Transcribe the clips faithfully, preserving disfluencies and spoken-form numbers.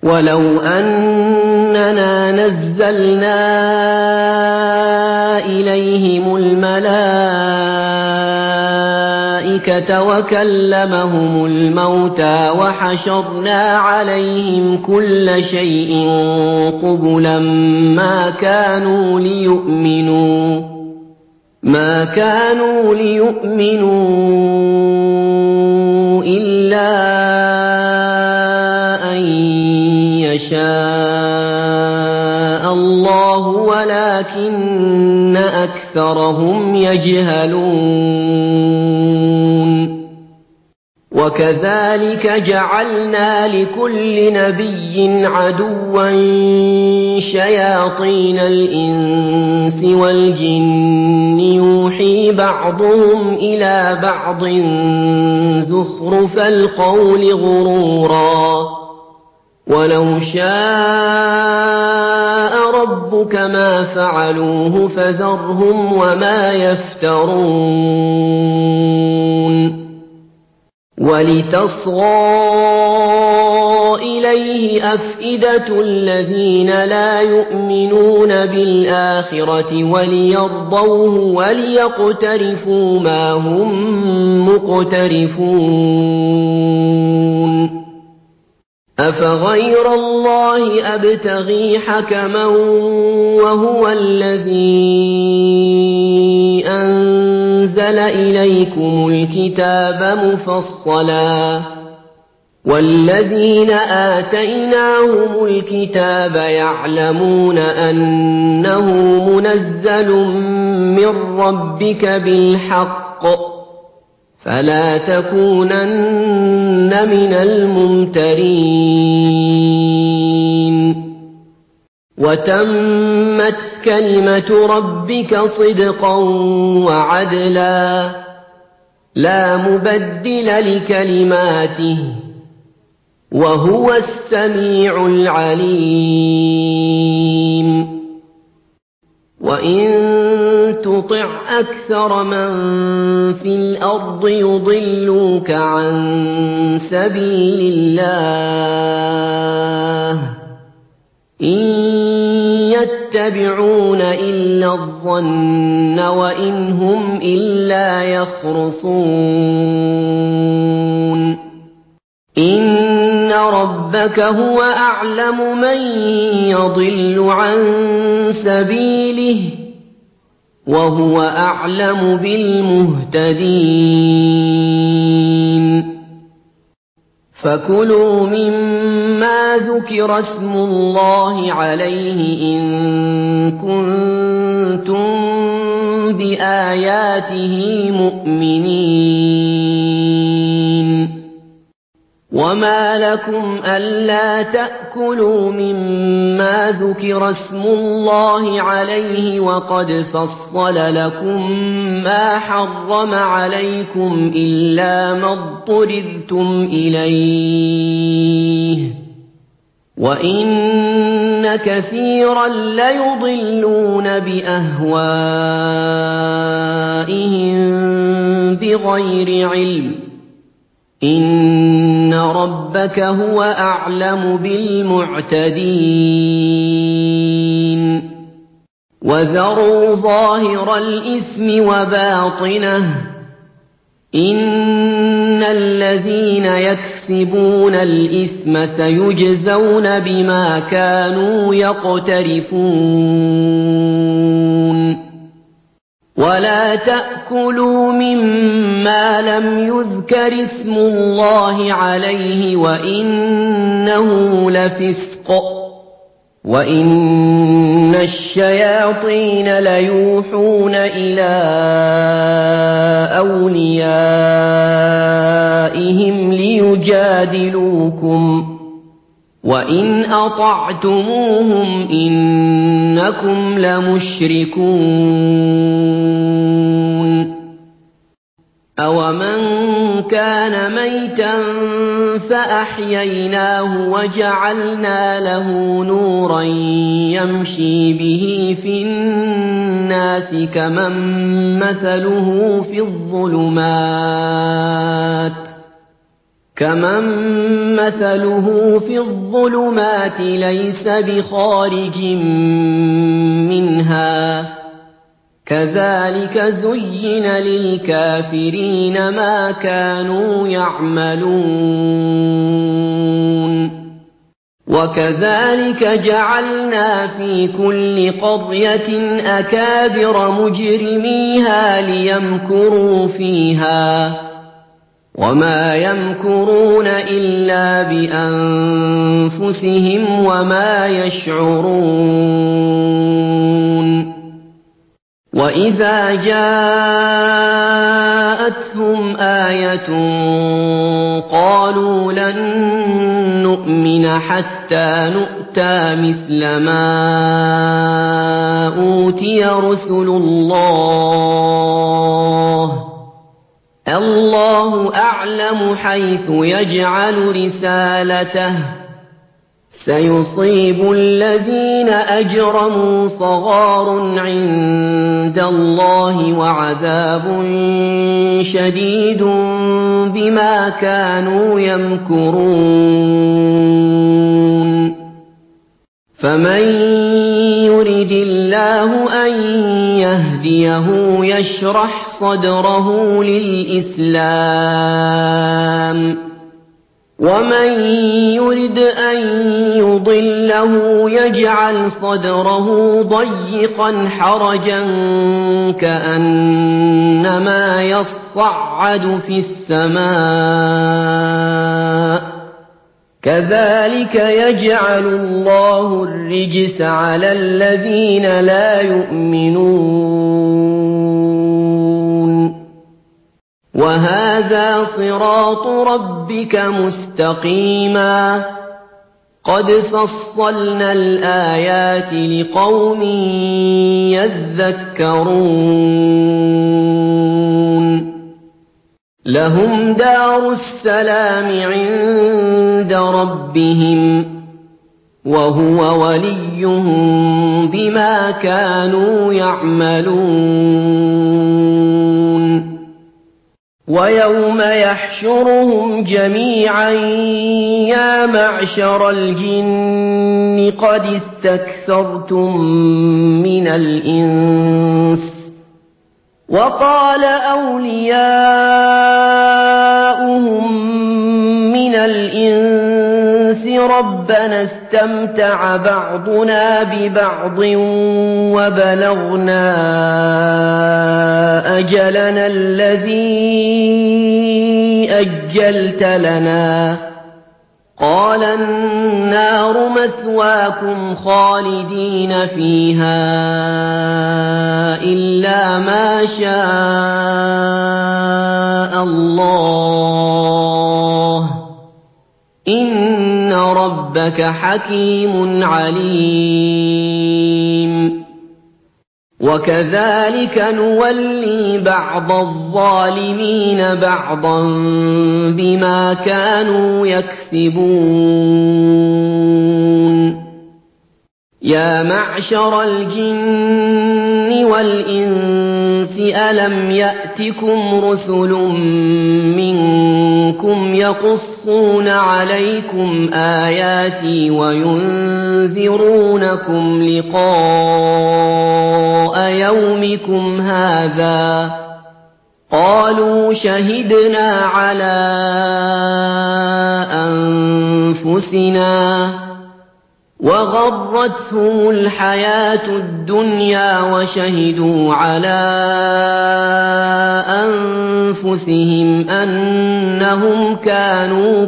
وَلَوْ أَنَّنَا نَزَّلْنَا إِلَيْهِمُ الْمَلَائِكَةَ وَكَلَّمَهُمُ الْمَوْتَىٰ وَحَشَرْنَا عَلَيْهِمْ كُلَّ شَيْءٍ قُبُلًا مَّا كَانُوا لِيُؤْمِنُوا مَا كَانُوا لِيُؤْمِنُوا إِلَّا أَن يَشَاءَ اللَّهُ وَلَٰكِنَّ أَكْثَرَهُمْ يَجْهَلُونَ وَكَذَٰلِكَ جَعَلْنَا لِكُلِّ نَبِيٍّ عَدُوًّا شَيَاطِينَ الْإِنسِ وَالْجِنِّ يُوحِي بَعْضُهُمْ إِلَىٰ بَعْضٍ زُخْرُفَ الْقَوْلِ غُرُورًا ۚ وَلَوْ شَاءَ رَبُّكَ مَا فَعَلُوهُ فَذَرْهُمْ وَمَا يَفْتَرُونَ وَلِتَصْغَىٰ إِلَيْهِ أَفْئِدَةُ الَّذِينَ لَا يُؤْمِنُونَ بِالْآخِرَةِ وَلِيَرْضَوْهُ وَلِيَقْتَرِفُوا مَا هُم مُّقْتَرِفُونَ أَفَغَيْرَ اللَّهِ أَبْتَغِي حَكَمًا وَهُوَ الَّذِي أَنزَلَ إِلَيْكُمُ الْكِتَابَ مُفَصَّلًا ۚ وَالَّذِينَ آتَيْنَاهُمُ الْكِتَابَ يَعْلَمُونَ أَنَّهُ مُنَزَّلٌ مِّن رَّبِّكَ بِالْحَقِّ ۖ فَلَا تَكُونَنَّ مِنَ الْمُمْتَرِينَ وَتَمَّتْ كَلِمَةُ رَبِّكَ صِدْقًا وَعَدْلًا ۚ لَّا مُبَدِّلَ لِكَلِمَاتِهِ ۚ وَهُوَ السَّمِيعُ الْعَلِيمُ وَإِن تُطِعْ أَكْثَرَ مَن فِي الْأَرْضِ يُضِلُّوكَ عَن سَبِيلِ اللَّهِ ۚ إِن يَتَّبِعُونَ إِلَّا الظَّنَّ وَإِنْ هُمْ إِلَّا يَخْرُصُونَ إِنَّ رَبَّكَ هُوَ أَعْلَمُ مَن يَضِلُّ عَن سَبِيلِهِ ۖ وَهُوَ أَعْلَمُ بِالْمُهْتَدِينَ فَكُلُوا مِمَّا ذُكِرَ اسْمُ اللَّهِ عَلَيْهِ إِن كُنتُم بِآيَاتِهِ مُؤْمِنِينَ وَمَا لَكُمْ أَلَّا تَأْكُلُوا مِمَّا ذُكِرَ اسْمُ اللَّهِ عَلَيْهِ وَقَدْ فَصَّلَ لَكُم مَّا حَرَّمَ عَلَيْكُمْ إِلَّا مَا اضْطُرِرْتُمْ إِلَيْهِ ۗ وَإِنَّ كَثِيرًا لَّيُضِلُّونَ بِأَهْوَائِهِم بِغَيْرِ عِلْمٍ ۗ إِنَّ رَبَّكَ هُوَ أَعْلَمُ بِالْمُعْتَدِينَ وَذَرُوا ظَاهِرَ الْإِثْمِ وَبَاطِنَهُ ۚ إِنَّ الَّذِينَ يَكْسِبُونَ الْإِثْمَ سَيُجْزَوْنَ بِمَا كَانُوا يَقْتَرِفُونَ وَلَا تَأْكُلُوا مِمَّا لَمْ يُذْكَرِ اسْمُ اللَّهِ عَلَيْهِ وَإِنَّهُ لَفِسْقٌ ۗ وَإِنَّ الشَّيَاطِينَ لَيُوحُونَ إِلَىٰ أَوْلِيَائِهِمْ لِيُجَادِلُوكُمْ ۖ وَإِنْ أَطَعْتُمُوهُمْ إِنَّكُمْ لَمُشْرِكُونَ أَوَمَن كَانَ مَيْتًا فَأَحْيَيْنَاهُ وَجَعَلْنَا لَهُ نُورًا يَمْشِي بِهِ فِي النَّاسِ كَمَن مَّثَلُهُ فِي الظُّلُمَاتِ كَمَن مَّثَلُهُ فِي الظُّلُمَاتِ لَيْسَ بِخَارِجٍ مِّنْهَا ۚ كَذَٰلِكَ زُيِّنَ لِلْكَافِرِينَ مَا كَانُوا يَعْمَلُونَ وَكَذَٰلِكَ جَعَلْنَا فِي كُلِّ قَرْيَةٍ أَكَابِرَ مُجْرِمِيهَا لِيَمْكُرُوا فِيهَا ۖ وَمَا يَمْكُرُونَ إِلَّا بِأَنفُسِهِمْ وَمَا يَشْعُرُونَ وَإِذَا جَاءَتْهُمْ آيَةٌ قَالُوا لَن نُّؤْمِنَ حَتَّىٰ نُؤْتَىٰ مِثْلَ مَا أُوتِيَ رُسُلُ اللَّهِ ۘ اللَّهُ أَعْلَمُ حَيْثُ يَجْعَلُ رِسَالَتَهُ ۗ سَيُصِيبُ الَّذِينَ أَجْرَمُوا صَغَارٌ عِندَ اللَّهِ وَعَذَابٌ شَدِيدٌ بِمَا كَانُوا يَمْكُرُونَ فَمَن يُرِدِ اللَّهُ أَن يَهْدِيَهُ يَشْرَحْ صَدْرَهُ لِلْإِسْلَامِ ۖ وَمَن يُرِدْ أَن يُضِلَّهُ يَجْعَلْ صَدْرَهُ ضَيِّقًا حَرَجًا كَأَنَّمَا يَصَّعَّدُ فِي السَّمَاءِ ۚ كَذَٰلِكَ يَجْعَلُ اللَّهُ الرِّجْسَ عَلَى الَّذِينَ لَا يُؤْمِنُونَ وَهَٰذَا صِرَاطُ رَبِّكَ مُسْتَقِيمًا ۗ قَدْ فَصَّلْنَا الْآيَاتِ لِقَوْمٍ يَذَّكَّرُونَ لَهُمْ دَارُ السَّلَامِ عِندَ رَبِّهِمْ ۖ وَهُوَ وَلِيُّهُم بِمَا كَانُوا يَعْمَلُونَ وَيَوْمَ يَحْشُرُهُمْ جَمِيعًا يَا مَعْشَرَ الْجِنِّ قَدِ اسْتَكْثَرْتُم مِّنَ الْإِنسِ ۖ وَقَالَ أَوْلِيَاؤُهُم مِّنَ الْإِنسِ رَبَّنَا اسْتَمْتَعَ بَعْضُنَا بِبَعْضٍ وَبَلَغْنَا أَجَلَنَا الَّذِي أَجَّلْتَ لَنَا ۚ قَالَ النَّارُ مَثْوَاكُمْ خَالِدِينَ فِيهَا إِلَّا مَا شَاءَ اللَّهُ ۗ إِنَّ رَبَّكَ حَكِيمٌ عَلِيمٌ وَكَذَٰلِكَ نُوَلِّي بَعْضَ الظَّالِمِينَ بَعْضًا بِمَا كَانُوا يَكْسِبُونَ يَا مَعْشَرَ الْجِنِّ وَالْإِنسِ أَلَمْ يَأْتِكُمْ رُسُلٌ مِّنكُمْ يَقُصُّونَ عَلَيْكُمْ آيَاتِي وَيُنذِرُونَكُمْ لِقَاءَ يَوْمِكُمْ هَٰذَا ۚ قَالُوا شَهِدْنَا عَلَىٰ أَنفُسِنَا ۖ وَغَرَّتْهُمُ الْحَيَاةُ الدُّنْيَا وَشَهِدُوا عَلَىٰ أَنفُسِهِمْ أَنَّهُمْ كَانُوا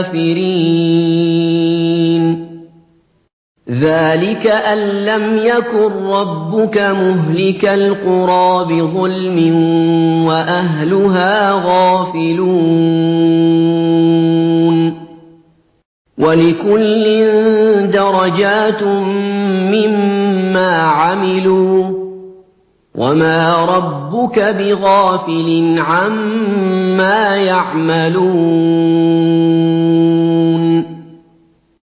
كَافِرِينَ ذَٰلِكَ أَن لَّمْ يَكُن رَّبُّكَ مُهْلِكَ الْقُرَىٰ بِظُلْمٍ وَأَهْلُهَا غَافِلُونَ وَلِكُلٍّ دَرَجَاتٌ مِّمَّا عَمِلُوا ۚ وَمَا رَبُّكَ بِغَافِلٍ عَمَّا يَعْمَلُونَ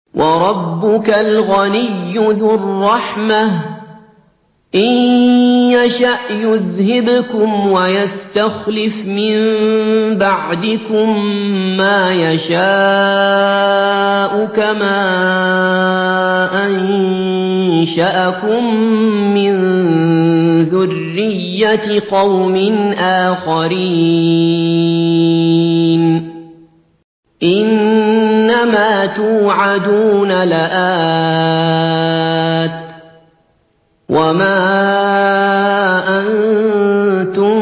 وَرَبُّكَ الْغَنِيُّ ذُو الرَّحْمَةِ ۚ إِن يَشَأْ يُذْهِبْكُمْ وَيَسْتَخْلِفْ مِن بَعْدِكُم مَّا يَشَاءُ كَمَا أَنشَأَكُم مِّن ذُرِّيَّةِ قَوْمٍ آخَرِينَ إِنَّمَا تُوعَدُونَ لَآتٍ وَمَا أَنتُم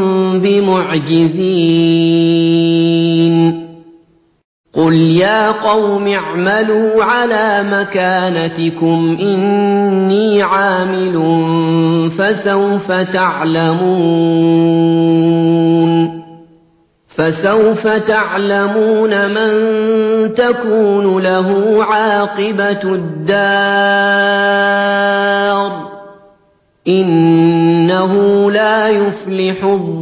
بِمُعْجِزِينَ قُلْ يَا قَوْمِ اعْمَلُوا عَلَىٰ مَكَانَتِكُمْ إِنِّي عَامِلٌ فَسَوْفَ تَعْلَمُونَ فَسَوْفَ تَعْلَمُونَ مَن تَكُونُ لَهُ عَاقِبَةُ الدَّارِ ۗ إِنَّهُ لَا يُفْلِحُ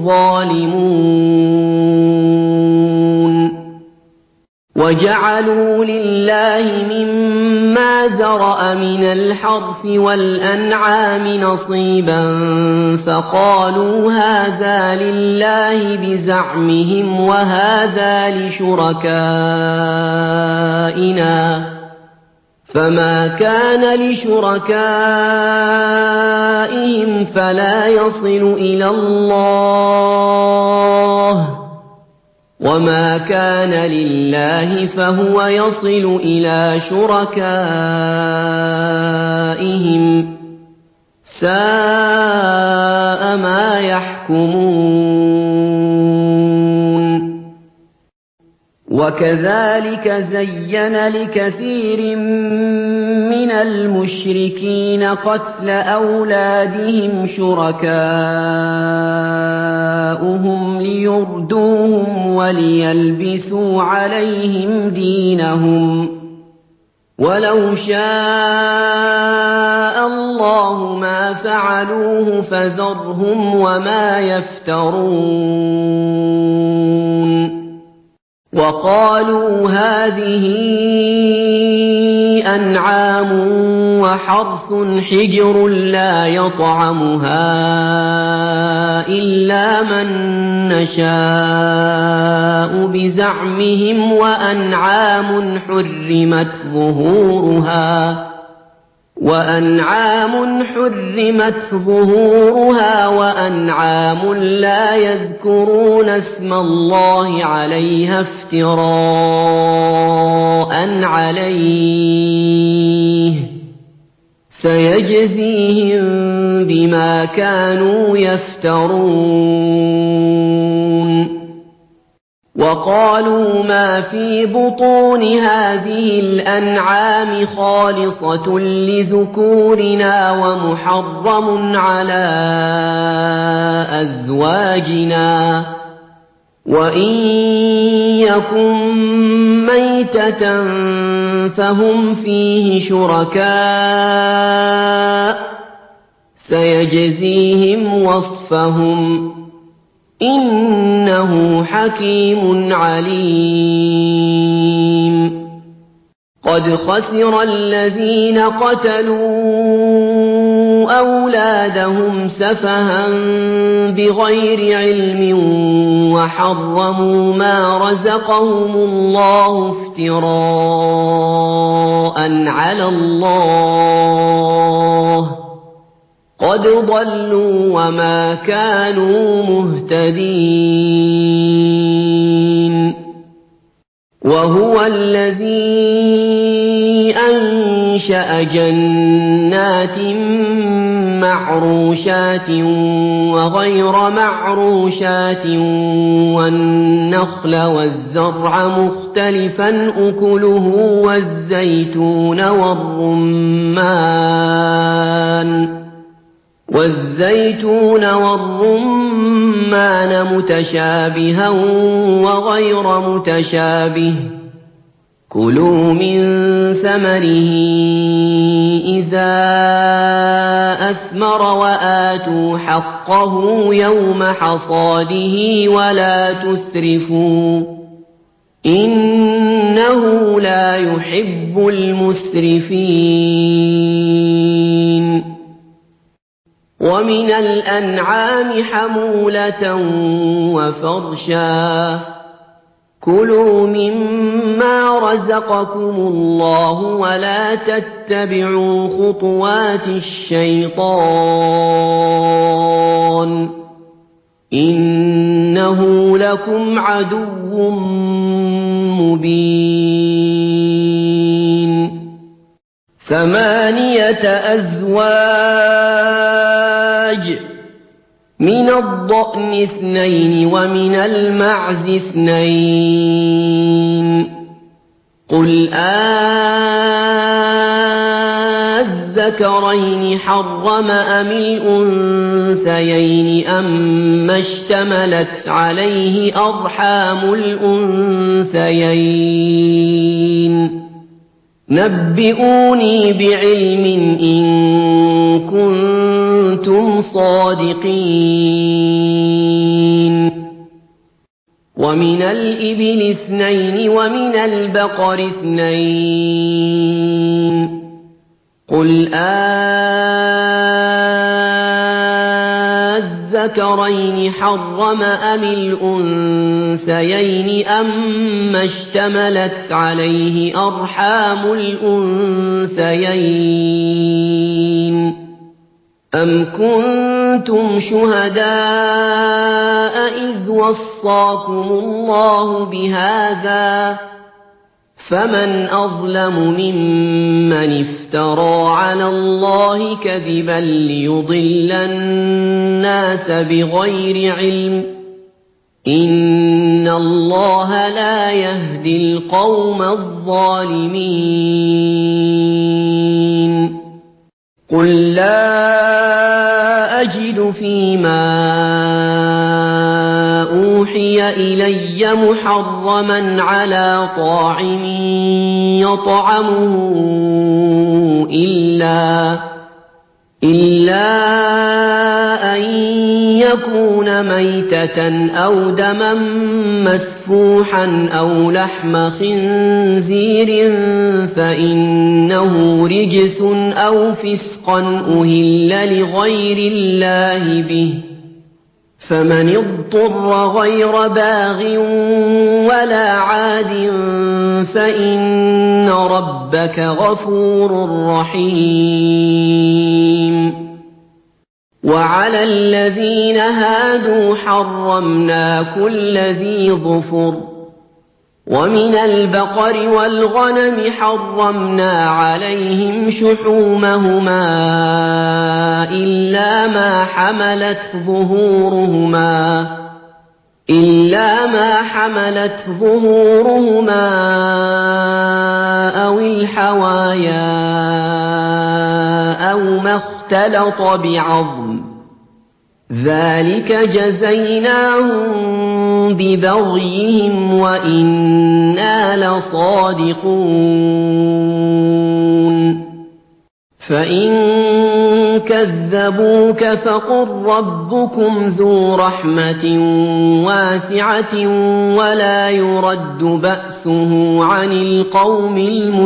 الظَّالِمُونَ وَجَعَلُوا لِلَّهِ مِمَّا ذَرَأَ مِنَ الْحَرْثِ وَالْأَنْعَامِ نَصِيبًا فَقَالُوا هَٰذَا لِلَّهِ بِزَعْمِهِمْ وَهَٰذَا لِشُرَكَائِنَا ۖ فَمَا كَانَ لِشُرَكَائِهِمْ فَلَا يَصِلُ إِلَى اللَّهِ ۖ وَمَا كَانَ لِلَّهِ فَهُوَ يَصِلُ إِلَىٰ شُرَكَائِهِمْ ۗ سَاءَ مَا يَحْكُمُونَ وَكَذَٰلِكَ زَيَّنَ لِكَثِيرٍ مِّنَ الْمُشْرِكِينَ قَتْلَ أَوْلَادِهِمْ شُرَكَاؤُهُمْ لِيُرْدُوهُمْ وَلِيَلْبِسُوا عَلَيْهِمْ دِينَهُمْ ۖ وَلَوْ شَاءَ اللَّهُ مَا فَعَلُوهُ فَذَرْهُمْ وَمَا يَفْتَرُونَ وَقَالُوا هَٰذِهِ أَنْعَامٌ وَحَرْثٌ حِجْرٌ لَّا يَطْعَمُهَا إِلَّا مَن نَّشَاءُ بِزَعْمِهِمْ وَأَنْعَامٌ حُرِّمَتْ ظُهُورُهَا وَأَنْعَامٌ حُرِّمَتْ ظُهُورُهَا وَأَنْعَامٌ لَّا يَذْكُرُونَ اسْمَ اللَّهِ عَلَيْهَا افْتِرَاءً عَلَيْهِ ۚ سَيَجْزِيهِم بِمَا كَانُوا يَفْتَرُونَ وَقَالُوا مَا فِي بُطُونِ هَٰذِهِ الْأَنْعَامِ خَالِصَةٌ لِّذُكُورِنَا وَمُحَرَّمٌ عَلَىٰ أَزْوَاجِنَا ۖ وَإِن يَكُن مَّيْتَةً فَهُمْ فِيهِ شُرَكَاءُ ۚ سَيَجْزِيهِمْ وَصْفَهُمْ ۚ إِنَّهُ حَكِيمٌ عَلِيمٌ قَدْ خَسِرَ الَّذِينَ قَتَلُوا أَوْلَادَهُمْ سَفَهًا بِغَيْرِ عِلْمٍ وَحَرَّمُوا مَا رَزَقَهُمُ اللَّهُ افْتِرَاءً عَلَى اللَّهِ ۚ قَدْ ضَلُّوا وَمَا كَانُوا مُهْتَدِينَ وَهُوَ الَّذِي أَنشَأَ جَنَّاتٍ مَّعْرُوشَاتٍ وَغَيْرَ مَعْرُوشَاتٍ وَالنَّخْلَ وَالزَّرْعَ مُخْتَلِفًا أُكُلُهُ وَالزَّيْتُونَ وَالرُّمَّانَ وَالزَّيْتُونَ وَالرُّمَّانَ مُتَشَابِهًا وَغَيْرَ مُتَشَابِهٍ ۚ كُلُوا مِن ثَمَرِهِ إِذَا أَثْمَرَ وَآتُوا حَقَّهُ يَوْمَ حَصَادِهِ وَلَا تُسْرِفُوا ۚ إِنَّهُ لَا يُحِبُّ الْمُسْرِفِينَ وَمِنَ الْأَنْعَامِ حَمُولَةً وَفَرْشًا ۚ كُلُوا مِمَّا رَزَقَكُمُ اللَّهُ وَلَا تَتَّبِعُوا خُطُوَاتِ الشَّيْطَانِ ۚ إِنَّهُ لَكُمْ عَدُوٌّ مُّبِينٌ ثَمَانِيَةَ أَزْوَاجٍ ۖ مِّنَ الضَّأْنِ اثْنَيْنِ وَمِنَ الْمَعْزِ اثْنَيْنِ ۗ قُلْ آلذَّكَرَيْنِ حَرَّمَ أَمِ الْأُنثَيَيْنِ أَمَّا اشْتَمَلَتْ عَلَيْهِ أَرْحَامُ الْأُنثَيَيْنِ ۖ نَبِّئُونِي بِعِلْمٍ إِن كُنتُمْ صَادِقِينَ وَمِنَ الْإِبِلِ اثْنَيْنِ وَمِنَ الْبَقَرِ اثْنَيْنِ ۗ قُلْ آلذَّكَرَيْنِ حَرَّمَ أَمِ الْأُنثَيَيْنِ أَمَّا اشْتَمَلَتْ عَلَيْهِ أَرْحَامُ الْأُنثَيَيْنِ ۖ أَمْ كُنتُمْ شُهَدَاءَ إِذْ وَصَّاكُمُ اللَّهُ بِهَٰذَا ۚ فَمَنْ أَظْلَمُ مِمَّنِ افْتَرَىٰ عَلَى اللَّهِ كَذِبًا لِّيُضِلَّ النَّاسَ بِغَيْرِ عِلْمٍ ۗ إِنَّ اللَّهَ لَا يَهْدِي الْقَوْمَ الظَّالِمِينَ قُل لَّا أَجِدُ فِي مَا أُوحِيَ إِلَيَّ مُحَرَّمًا عَلَىٰ طَاعِمٍ يَطْعَمُهُ إِلَّا إِلَّا أَن يَكُونَ مَيْتَةً أَوْ دَمًا مَّسْفُوحًا أَوْ لَحْمَ خِنزِيرٍ فَإِنَّهُ رِجْسٌ أَوْ فِسْقًا أُهِلَّ لِغَيْرِ اللَّهِ بِهِ ۚ فَمَنِ اضْطُرَّ غَيْرَ بَاغٍ وَلَا عَادٍ فَإِنَّ رَبَّكَ غَفُورٌ رَّحِيمٌ وَعَلَى الَّذِينَ هَادُوا حَرَّمْنَا كُلَّ ذِي ظُفُرٍ ۖ وَمِنَ الْبَقَرِ وَالْغَنَمِ حَرَّمْنَا عَلَيْهِمْ شُحُومَهُمَا إِلَّا مَا حَمَلَتْ ظُهُورُهُمَا إِلَّا مَا حَمَلَتْ ظُهُورُهُمَا أَوِ الْحَوَايَا أَوْ مَا اخْتَلَطَ بِعَظْمٍ ۚ ذَٰلِكَ جَزَيْنَاهُم بِبَغْيِهِمْ وَإِنَّا لَصَادِقُونَ فَإِن كَذَّبُوكَ فَقُل رَّبُّكُمْ ذُو رَحْمَةٍ وَاسِعَةٍ وَلَا يُرَدُّ بَأْسُهُ عَنِ الْقَوْمِ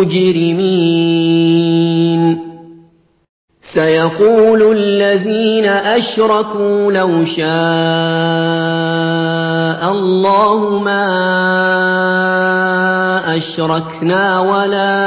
الْمُجْرِمِينَ سَيَقُولُ الَّذِينَ أَشْرَكُوا لَوْ شَاءَ اللَّهُ مَا أَشْرَكْنَا وَلَا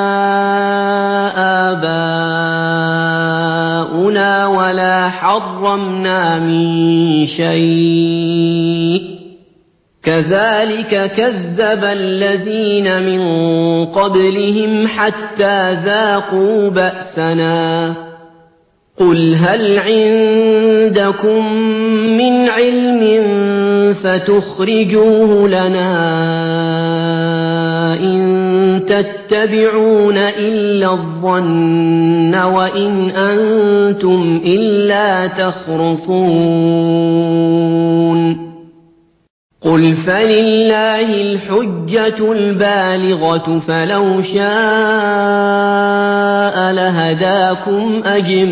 آبَاؤُنَا وَلَا حَرَّمْنَا مِن شَيْءٍ ۚ كَذَٰلِكَ كَذَّبَ الَّذِينَ مِن قَبْلِهِمْ حَتَّىٰ ذَاقُوا بَأْسَنَا ۗ قُلْ هَلْ عِندَكُم مِّنْ عِلْمٍ فَتُخْرِجُوهُ لَنَا ۖ إِن تَتَّبِعُونَ إِلَّا الظَّنَّ وَإِنْ أَنتُمْ إِلَّا تَخْرُصُونَ قُلْ فَلِلَّهِ الْحُجَّةُ الْبَالِغَةُ فَلَوْ شَاءَ لَهَدَاكُمْ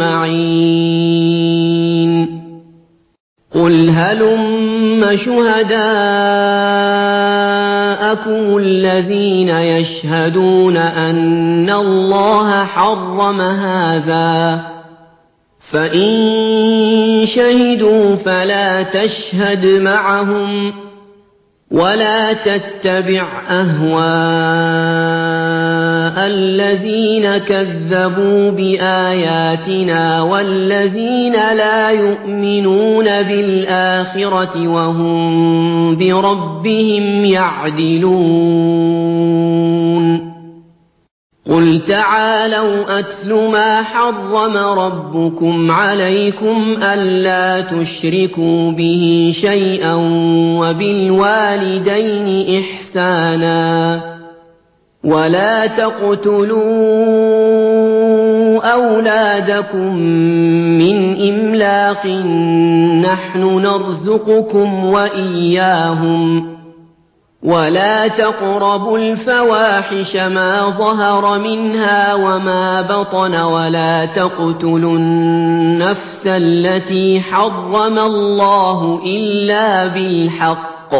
أَجْمَعِينَ قُلْ هَلُمَّ شُهَدَاءَكُمُ الَّذِينَ يَشْهَدُونَ أَنَّ اللَّهَ حَرَّمَ هَٰذَا ۖ فإن شهدوا فلا تشهد معهم ولا تتبع أهواء الذين كذبوا بآياتنا والذين لا يؤمنون بالآخرة وهم بربهم يعدلون قل تعالوا أتل ما حرم ربكم عليكم ألا تشركوا به شيئا وبالوالدين إحسانا ولا تقتلوا أولادكم من إملاق نحن نرزقكم وإياهم ولا تقربوا الفواحش ما ظهر منها وما بطن ولا تقتلوا النفس التي حرم الله إلا بالحق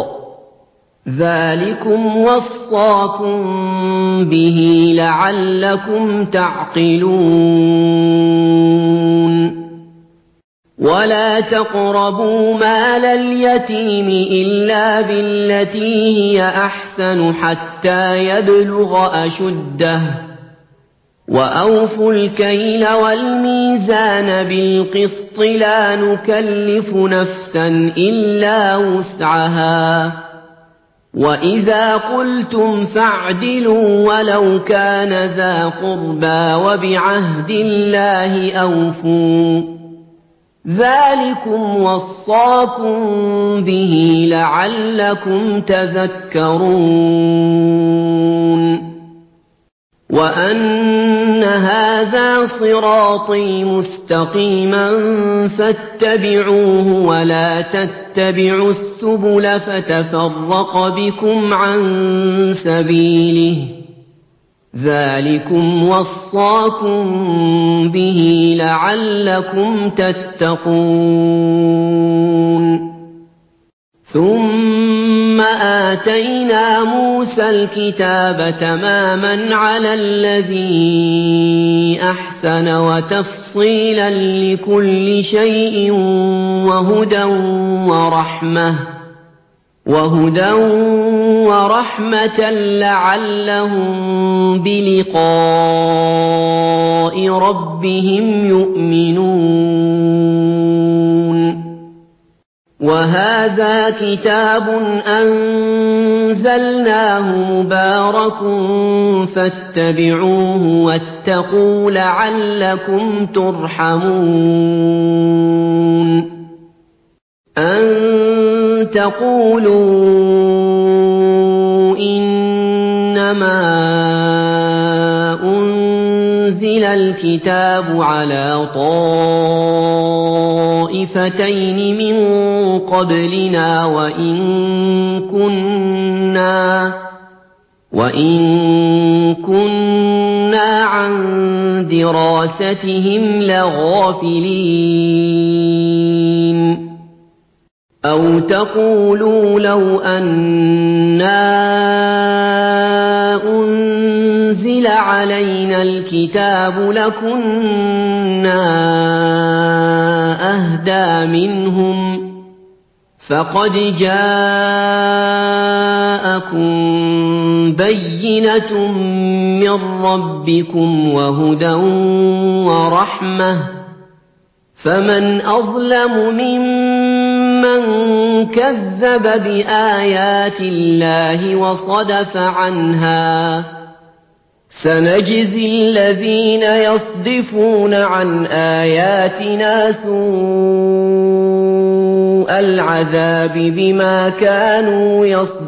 ذلكم وصاكم به لعلكم تعقلون ولا تقربوا مال اليتيم إلا بالتي هي أحسن حتى يبلغ أشده وأوفوا الكيل والميزان بالقسط لا نكلف نفسا إلا وسعها وإذا قلتم فاعدلوا ولو كان ذا قربى وبعهد الله أوفوا ذلكم وصاكم به لعلكم تذكرون وأن هذا صراطي مستقيما فاتبعوه ولا تتبعوا السبل فتفرق بكم عن سبيله ذلكم وصاكم به لعلكم تتقون ثم آتينا موسى الكتاب تماما على الذي أحسن وتفصيلا لكل شيء وهدى ورحمة وهدى ورحمة لعلهم بلقاء ربهم يؤمنون وهذا كتاب أنزلناه مبارك فاتبعوه واتقوا لعلكم ترحمون أن تقولوا إنما أنزل الكتاب على طائفتين من قبلنا وإن كنا وإن كنا عن دراستهم لغافلين أو تقولوا لو أنا أنزل علينا الكتاب لكنا أهدى منهم فقد جاءكم بينة من ربكم وهدى ورحمة فمن أظلم ممن كذب بآيات الله وصدف عنها سنجزي الذين يصدفون عن آياتنا سوء العذاب بما كانوا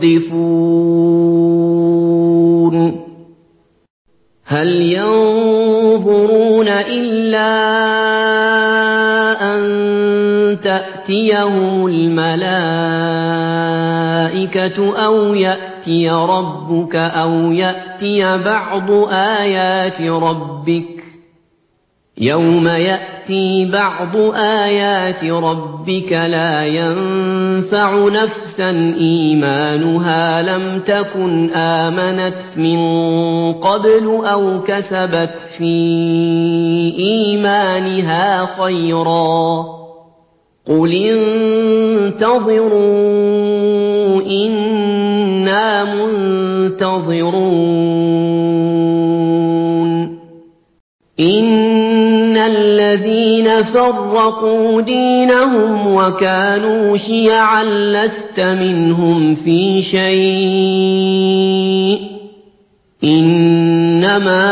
يصدفون هل ينظرون إلا أن تأتيهم الملائكة أو يأتي ربك أو يأتي بعض آيات ربك يَوْمَ يَأْتِي بَعْضُ آيَاتِ رَبِّكَ لَا يَنفَعُ نَفْسًا إِيمَانُهَا لَمْ تَكُنْ آمَنَتْ مِن قَبْلُ أَوْ كَسَبَتْ فِي إِيمَانِهَا خَيْرًا ۗ قُلِ انتَظِرُوا إِنَّا مُنتَظِرُونَ إِنَّ الَّذِينَ فَرَّقُوا دِينَهُمْ وَكَانُوا شِيَعًا لَّسْتَ مِنْهُمْ فِي شَيْءٍ ۚ إِنَّمَا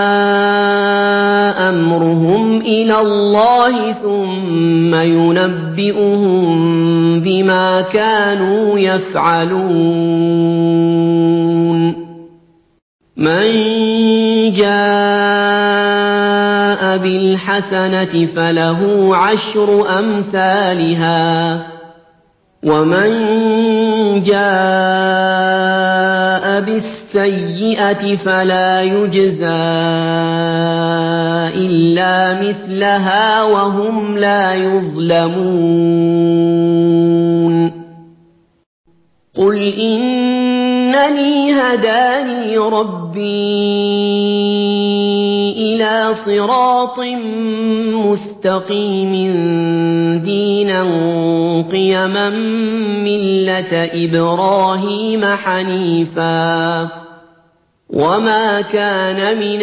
أَمْرُهُمْ إِلَى اللَّهِ ثُمَّ يُنَبِّئُهُم بِمَا كَانُوا يَفْعَلُونَ مَن جَاءَ بِالْحَسَنَةِ فَلَهُ عَشْرُ أَمْثَالِهَا ۖ وَمَن جَاءَ بِالسَّيِّئَةِ فَلَا يُجْزَىٰ إِلَّا مِثْلَهَا وَهُمْ لَا يُظْلَمُونَ قُلْ إِنَّنِي هَدَانِي رَبِّي إِلَىٰ صِرَاطٍ مُّسْتَقِيمٍ دِينًا قِيَمًا مِّلَّةَ إِبْرَاهِيمَ حَنِيفًا ۖ وَمَا كَانَ مِنَ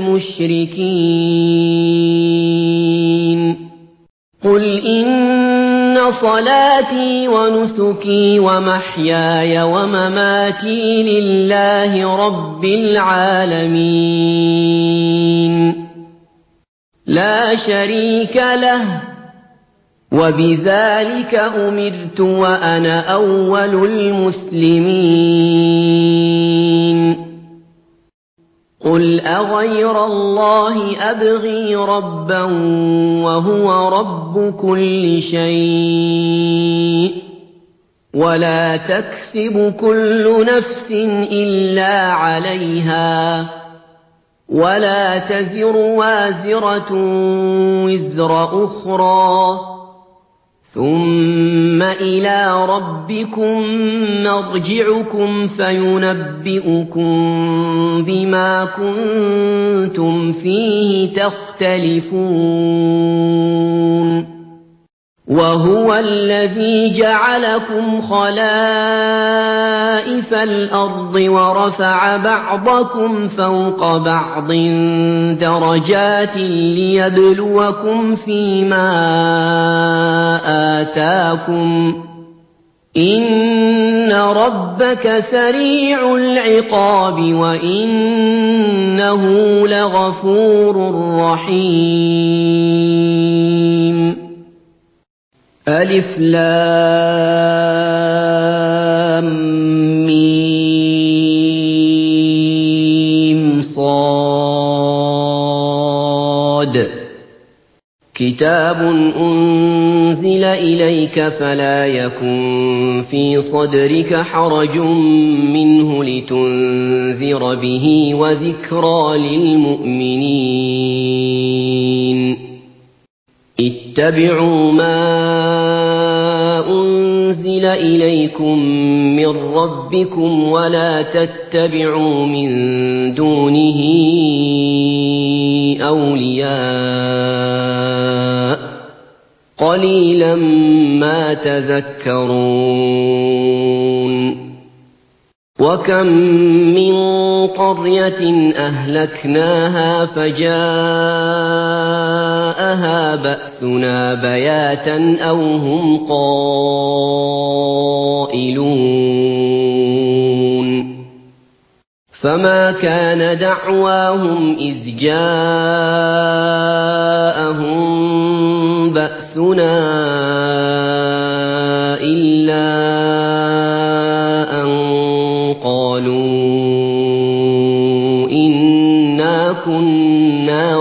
الْمُشْرِكِينَ قُلْ إِنَّ صَلَاتِي وَنُسُكِي وَمَحْيَايَ وَمَمَاتِي لِلَّهِ رَبِّ الْعَالَمِينَ لَا شَرِيكَ لَهُ ۖ وَبِذَٰلِكَ أُمِرْتُ وَأَنَا أَوَّلُ الْمُسْلِمِينَ قُلْ أَغَيْرَ اللَّهِ أَبْغِي رَبًّا وَهُوَ رَبُّ كُلِّ شَيْءٍ ۖ وَلَا تَكْسِبُ كُلُّ نَفْسٍ إِلَّا عَلَيْهَا ۖ وَلَا تَزِرُ وَازِرَةٌ وِزْرَ أُخْرَىٰ ۗ ثُمَّ إِلَىٰ رَبِّكُم مَّرْجِعُكُمْ فَيُنَبِّئُكُم بِمَا كُنتُمْ فِيهِ تَخْتَلِفُونَ وَهُوَ الَّذِي جَعَلَكُمْ خَلَائِفَ الْأَرْضِ وَرَفَعَ بَعْضَكُمْ فَوْقَ بَعْضٍ دَرَجَاتٍ لِّيَبْلُوَكُمْ فِي مَا آتَاكُمْ ۗ إِنَّ رَبَّكَ سَرِيعُ الْعِقَابِ وَإِنَّهُ لَغَفُورٌ رَّحِيمٌ أَلِفْ لَامْ مِيمْ صَادٌ كِتَابٌ أُنزِلَ إِلَيْكَ فَلَا يَكُن فِي صَدْرِكَ حَرَجٌ مِّنْهُ لِتُنذِرَ بِهِ وَذِكْرَىٰ لِلْمُؤْمِنِينَ اتَّبِعُوا مَا أُنزِلَ إِلَيْكُم مِّن رَّبِّكُمْ وَلَا تَتَّبِعُوا مِن دُونِهِ أَوْلِيَاءَ ۗ قَلِيلًا مَّا تَذَكَّرُونَ وَكَم مِّن قَرْيَةٍ أَهْلَكْنَاهَا فَجَاءَهَا بَأْسُنَا بَيَاتًا أَوْ هُمْ قَائِلُونَ فَمَا كَانَ دَعْوَاهُمْ إِذْ جَاءَهُم بَأْسُنَا إِلَّا أَن قَالُوا إِنَّا كُنَّا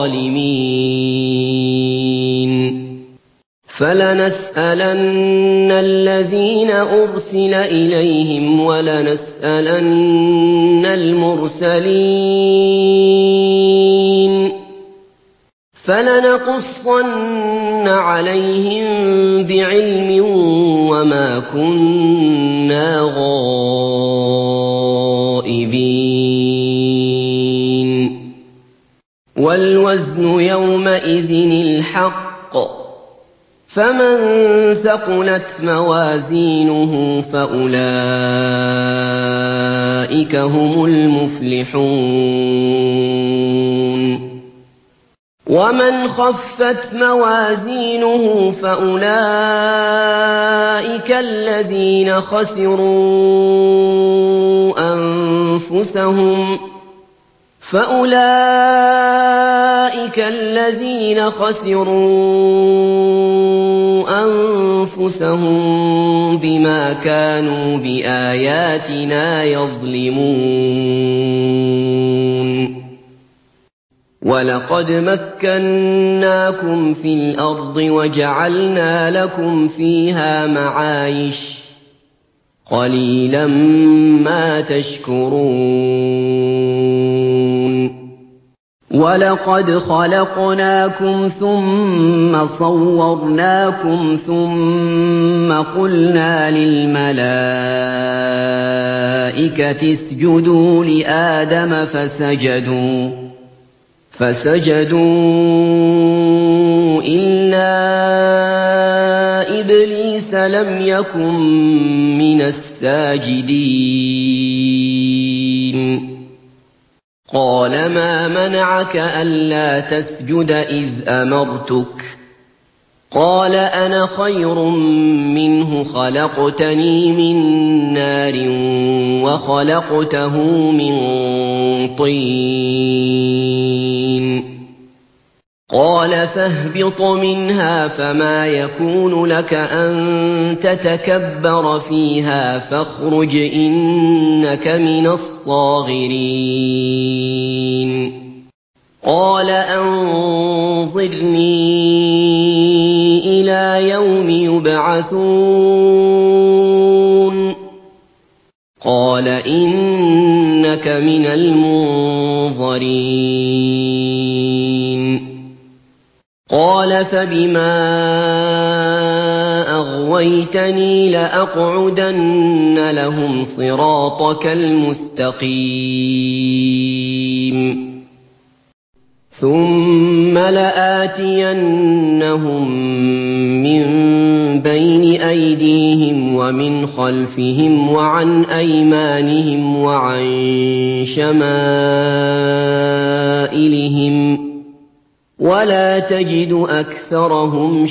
ظَالِمِينَ فَلَنَسْأَلَنَّ الَّذِينَ أُرْسِلَ إِلَيْهِمْ وَلَنَسْأَلَنَّ الْمُرْسَلِينَ فَلَنَقُصَّنَّ عَلَيْهِم بِعِلْمٍ وَمَا كُنَّا غَائِبِينَ وَالْوَزْنُ يَوْمَئِذٍ الْحَقُّ ۚ فَمَن ثَقُلَتْ مَوَازِينُهُ فَأُولَٰئِكَ هُمُ الْمُفْلِحُونَ وَمَنْ خَفَّتْ مَوَازِينُهُ فَأُولَٰئِكَ الَّذِينَ خَسِرُوا أَنفُسَهُمْ فَأُولَٰئِكَ الَّذِينَ خَسِرُوا أَنفُسَهُم بِمَا كَانُوا بِآيَاتِنَا يَظْلِمُونَ وَلَقَدْ مَكَّنَّاكُمْ فِي الْأَرْضِ وَجَعَلْنَا لَكُمْ فِيهَا مَعَايِشَ ۗ قَلِيلًا مَّا تَشْكُرُونَ وَلَقَدْ خَلَقْنَاكُمْ ثُمَّ صَوَّرْنَاكُمْ ثُمَّ قُلْنَا لِلْمَلَائِكَةِ اسْجُدُوا لِآدَمَ فَسَجَدُوا فَسَجَدُوا إِلَّا إِبْلِيسَ لَمْ يَكُن مِّنَ السَّاجِدِينَ قَالَ مَا مَنَعَكَ أَلَّا تَسْجُدَ إِذْ أَمَرْتُكَ ۖ قَالَ أَنَا خَيْرٌ مِّنْهُ خَلَقْتَنِي مِن نَّارٍ وَخَلَقْتَهُ مِن طِينٍ قَالَ فَاهْبِطْ مِنْهَا فَمَا يَكُونُ لَكَ أَن تَتَكَبَّرَ فِيهَا فَاخْرُجْ إِنَّكَ مِنَ الصَّاغِرِينَ قَالَ أَنظِرْنِي إِلَىٰ يَوْمِ يُبْعَثُونَ قَالَ إِنَّكَ مِنَ الْمُنظَرِينَ قَالَ فَبِمَا أَغْوَيْتَنِي لَأَقْعُدَنَّ لَهُمْ صِرَاطَكَ الْمُسْتَقِيمَ ثُمَّ لَآتِيَنَّهُم مِّن بَيْنِ أَيْدِيهِمْ وَمِنْ خَلْفِهِمْ وَعَنْ أَيْمَانِهِمْ وَعَن شَمَائِلِهِمْ ۖ وَلَا تَجِدُ أَكْثَرَهُمْ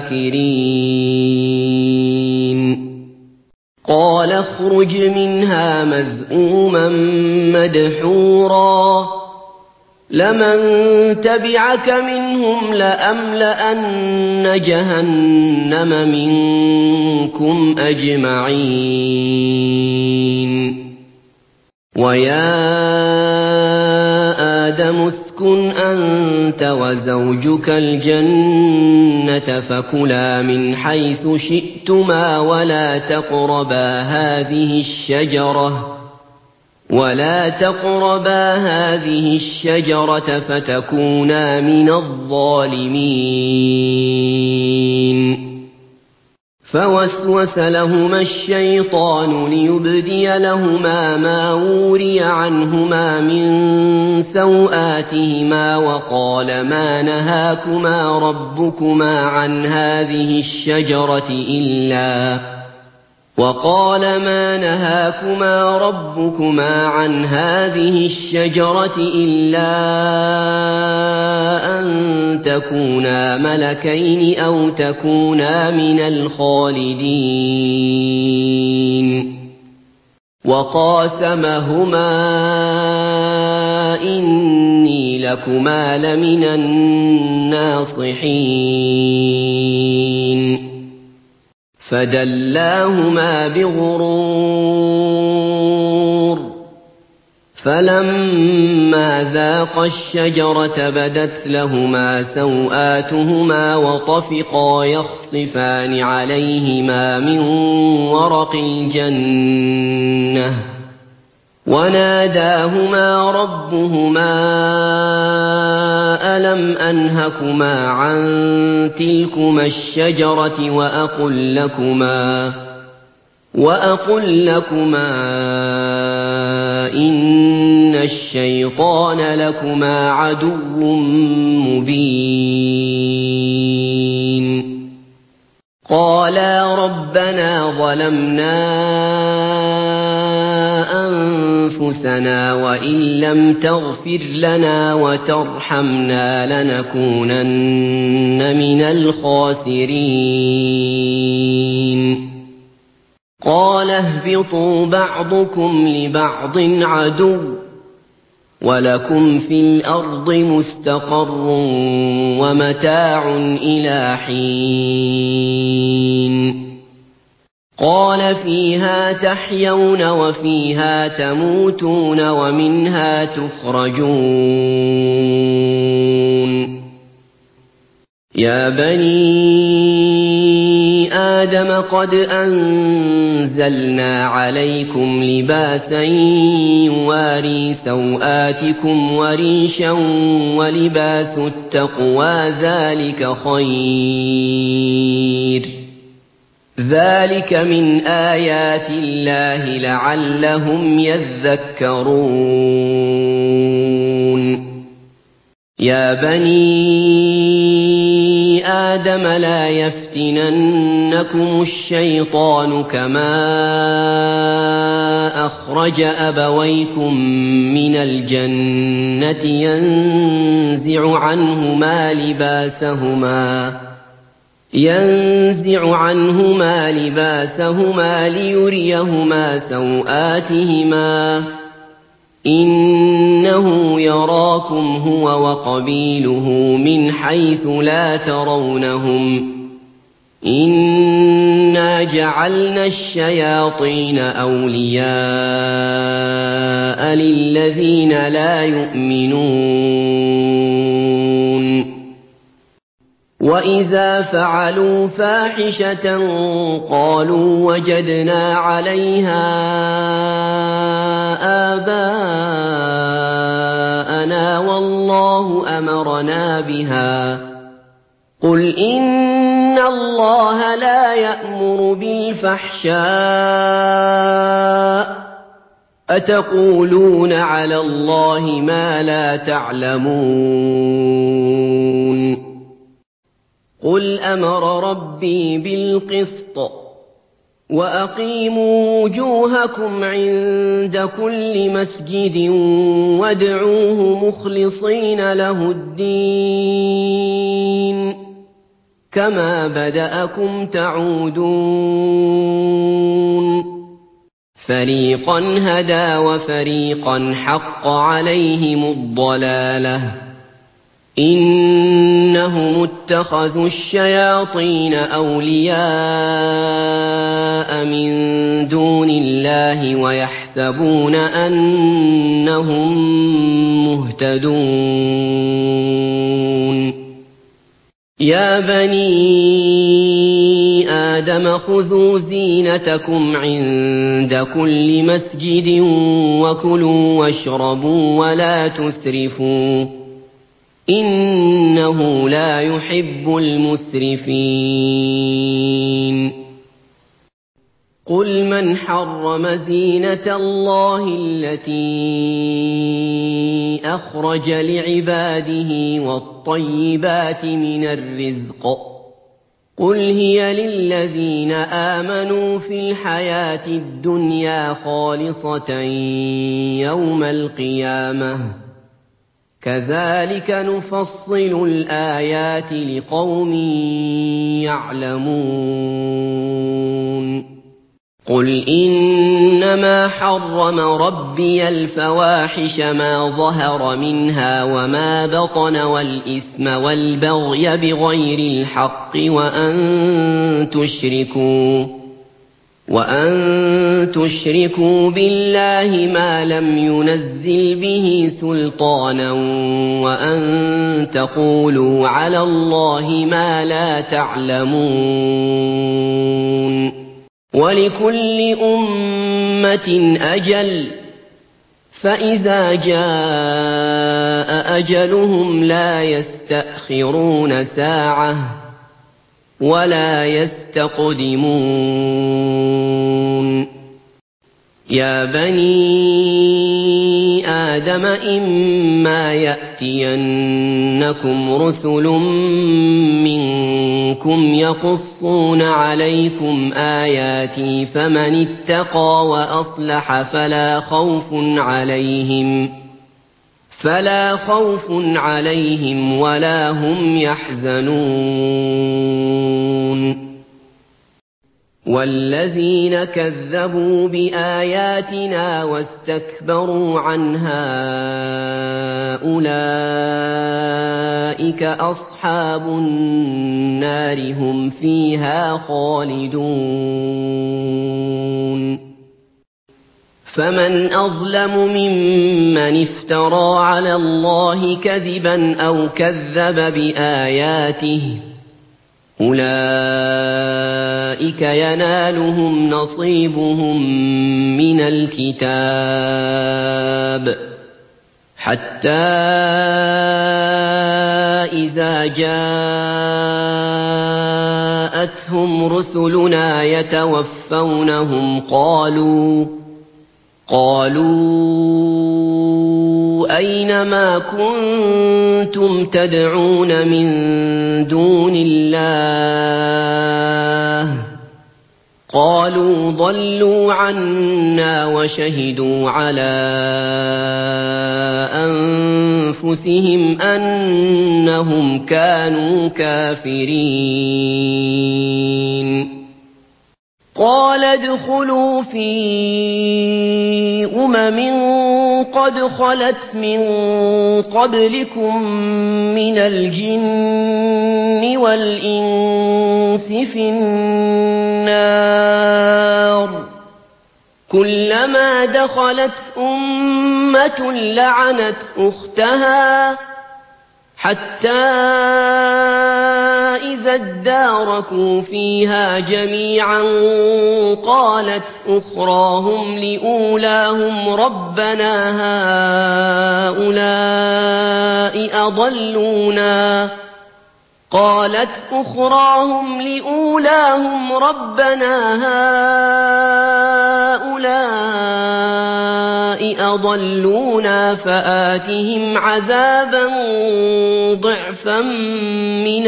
شَاكِرِينَ قَالَ اخْرُجْ مِنْهَا مَذْءُومًا مَّدْحُورًا ۖ لَمَن تَبِعَكَ مِنْهُمْ لَأَمْلَأَنَّ جَهَنَّمَ مِنكُمْ أَجْمَعِينَ وَيَا آدَمُ اسْكُنْ أَنتَ وَزَوْجُكَ الْجَنَّةَ فَكُلَا مِنْ حَيْثُ شِئْتُمَا وَلَا تَقْرَبَا هَٰذِهِ الشَّجَرَةَ وَلَا تَقْرَبَا هَٰذِهِ الشَّجَرَةَ فَتَكُونَا مِنَ الظَّالِمِينَ فَوَسْوَسَ لَهُمَا الشَّيْطَانُ لِيُبْدِيَ لَهُمَا مَا وُورِيَ عَنْهُمَا مِن سَوْآتِهِمَا وَقَالَ مَا نَهَاكُمَا رَبُّكُمَا عَنْ هَٰذِهِ الشَّجَرَةِ إِلَّا وَقَالَ مَا نَهَاكُمَا رَبُّكُمَا عَنْ هَٰذِهِ الشَّجَرَةِ إِلَّا أَن تَكُونَا مَلَكَيْنِ أَوْ تَكُونَا مِنَ الْخَالِدِينَ وَقَاسَمَهُمَا إِنِّي لَكُمَا لَمِنَ النَّاصِحِينَ فَدَلَّاهُمَا بِغُرُورٍ ۚ فَلَمَّا ذَاقَا الشَّجَرَةَ بَدَتْ لَهُمَا سَوْآتُهُمَا وَطَفِقَا يَخْصِفَانِ عَلَيْهِمَا مِن وَرَقِ الْجَنَّةِ ۖ وَنَادَاهُمَا رَبُّهُمَا أَلَمْ أَنْهَكُمَا عَن تِلْكُمَا الشَّجَرَةِ وَأَقُل لَّكُمَا وَأَقُل لَّكُمَا إِنَّ الشَّيْطَانَ لَكُمَا عَدُوٌّ مُّبِينٌ قَالَا رَبَّنَا ظَلَمْنَا أَنفُسَنَا وَإِن لَّمْ تَغْفِرْ لَنَا وَتَرْحَمْنَا لَنَكُونَنَّ مِنَ الْخَاسِرِينَ قَالَ اهْبِطُوا بَعْضُكُمْ لِبَعْضٍ عَدُوٌّ ۖ وَلَكُمْ فِي الْأَرْضِ مُسْتَقَرٌّ وَمَتَاعٌ إِلَىٰ حِينٍ قَالَ فِيهَا تَحْيَوْنَ وَفِيهَا تَمُوتُونَ وَمِنْهَا تُخْرَجُونَ يَا بَنِي آدَمَ قَدْ أَنزَلْنَا عَلَيْكُمْ لِبَاسًا يُوَارِي سَوْآتِكُمْ وَرِيشًا وَلِبَاسُ التَّقْوَىٰ ذَٰلِكَ خَيْرٌ ۚ ذَٰلِكَ مِنْ آيَاتِ اللَّهِ لَعَلَّهُمْ يَذَّكَّرُونَ يَا بَنِي آدَمَ لَا يَفْتِنَنَّكُمُ الشَّيْطَانُ كَمَا أَخْرَجَ أَبَوَيْكُم مِّنَ الْجَنَّةِ يَنزِعُ عَنْهُمَا لِبَاسَهُمَا يَنزِعُ عَنْهُمَا لِبَاسَهُمَا لِيُرِيَهُمَا سَوْآتِهِمَا ۗ إِنَّهُ يَرَاكُمْ هُوَ وَقَبِيلُهُ مِنْ حَيْثُ لَا تَرَوْنَهُمْ ۗ إِنَّا جَعَلْنَا الشَّيَاطِينَ أَوْلِيَاءَ لِلَّذِينَ لَا يُؤْمِنُونَ وَإِذَا فَعَلُوا فَاحِشَةً قَالُوا وَجَدْنَا عَلَيْهَا آبَاءَنَا وَاللَّهُ أَمَرَنَا بِهَا ۗ قُلْ إِنَّ اللَّهَ لَا يَأْمُرُ بِالْفَحْشَاءِ ۖ أَتَقُولُونَ عَلَى اللَّهِ مَا لَا تَعْلَمُونَ قُلْ أَمَرَ رَبِّي بِالْقِسْطِ ۖ وَأَقِيمُوا وُجُوهَكُمْ عِندَ كُلِّ مَسْجِدٍ وَادْعُوهُ مُخْلِصِينَ لَهُ الدِّينَ كَمَا بَدَأَكُمْ تَعُودُونَ فَرِيقًا هَدَىٰ وَفَرِيقًا حَقَّ عَلَيْهِمُ الضَّلَالَةُ ۗ إِنَّهُمُ اتَّخَذُوا الشَّيَاطِينَ أَوْلِيَاءَ مِن دُونِ اللَّهِ وَيَحْسَبُونَ أَنَّهُم مُّهْتَدُونَ يَا بَنِي آدَمَ خُذُوا زِينَتَكُمْ عِندَ كُلِّ مَسْجِدٍ وَكُلُوا وَاشْرَبُوا وَلَا تُسْرِفُوا ۚ إِنَّهُ لَا يُحِبُّ الْمُسْرِفِينَ قُلْ مَنْ حَرَّمَ زِينَةَ اللَّهِ الَّتِي أَخْرَجَ لِعِبَادِهِ وَالطَّيِّبَاتِ مِنَ الرِّزْقِ ۚ قُلْ هِيَ لِلَّذِينَ آمَنُوا فِي الْحَيَاةِ الدُّنْيَا خَالِصَةً يَوْمَ الْقِيَامَةِ ۗ كَذَٰلِكَ نُفَصِّلُ الْآيَاتِ لِقَوْمٍ يَعْلَمُونَ قُلْ إِنَّمَا حَرَّمَ رَبِّيَ الْفَوَاحِشَ مَا ظَهَرَ مِنْهَا وَمَا بَطَنَ وَالْإِثْمَ وَالْبَغْيَ بِغَيْرِ الْحَقِّ وَأَن تُشْرِكُوا وَأَن تُشْرِكُوا بِاللَّهِ مَا لَمْ يُنَزِّلْ بِهِ سُلْطَانًا وَأَن تَقُولُوا عَلَى اللَّهِ مَا لَا تَعْلَمُونَ وَلِكُلِّ أُمَّةٍ أَجَلٌ ۖ فَإِذَا جَاءَ جَاءَ أَجَلُهُمْ لَا يَسْتَأْخِرُونَ سَاعَةً ۖ وَلَا يَسْتَقْدِمُونَ يَا بَنِي آدَمَ إِمَّا يَأْتِيَنَّكُمْ رُسُلٌ مِّنكُمْ يَقُصُّونَ عَلَيْكُمْ آيَاتِي فَمَنِ اتَّقَىٰ وَأَصْلَحَ فَلَا خَوْفٌ عَلَيْهِمْ فَلَا خَوْفٌ عَلَيْهِمْ وَلَا هُمْ يَحْزَنُونَ وَالَّذِينَ كَذَّبُوا بِآيَاتِنَا وَاسْتَكْبَرُوا عَنْهَا أُولَٰئِكَ أَصْحَابُ النَّارِ ۖ هُمْ فِيهَا خَالِدُونَ فَمَنْ أَظْلَمُ مِمَّنِ افْتَرَىٰ عَلَى اللَّهِ كَذِبًا أَوْ كَذَّبَ بِآيَاتِهِ ۚ أُولَٰئِكَ يَنَالُهُمْ نَصِيبُهُم مِّنَ الْكِتَابِ حَتَّىٰ إِذَا جَاءَتْهُمْ رُسُلُنَا يَتَوَفَّوْنَهُمْ قَالُوا قَالُوا أَيْنَ مَا كُنتُمْ تَدْعُونَ مِن دُونِ اللَّهِ ۖ قَالُوا ضَلُّوا عَنَّا وَشَهِدُوا عَلَىٰ أَنفُسِهِمْ أَنَّهُمْ كَانُوا كَافِرِينَ قَالَ ادْخُلُوا فِي أُمَمٍ قَدْ خَلَتْ مِن قَبْلِكُم مِّنَ الْجِنِّ وَالْإِنسِ فِي النَّارِ ۖ كُلَّمَا دَخَلَتْ أُمَّةٌ لَّعَنَتْ أُخْتَهَا حَتَّىٰ إِذَا ادَّارَكُوا فِيهَا جَمِيعًا قَالَتْ أُخْرَاهُمْ لِأُولَاهُمْ رَبَّنَا هَٰؤُلَاءِ أَضَلُّونَا قالت أخراهم لأولاهم ربنا هؤلاء أضلونا فآتهم عذابا ضعفا من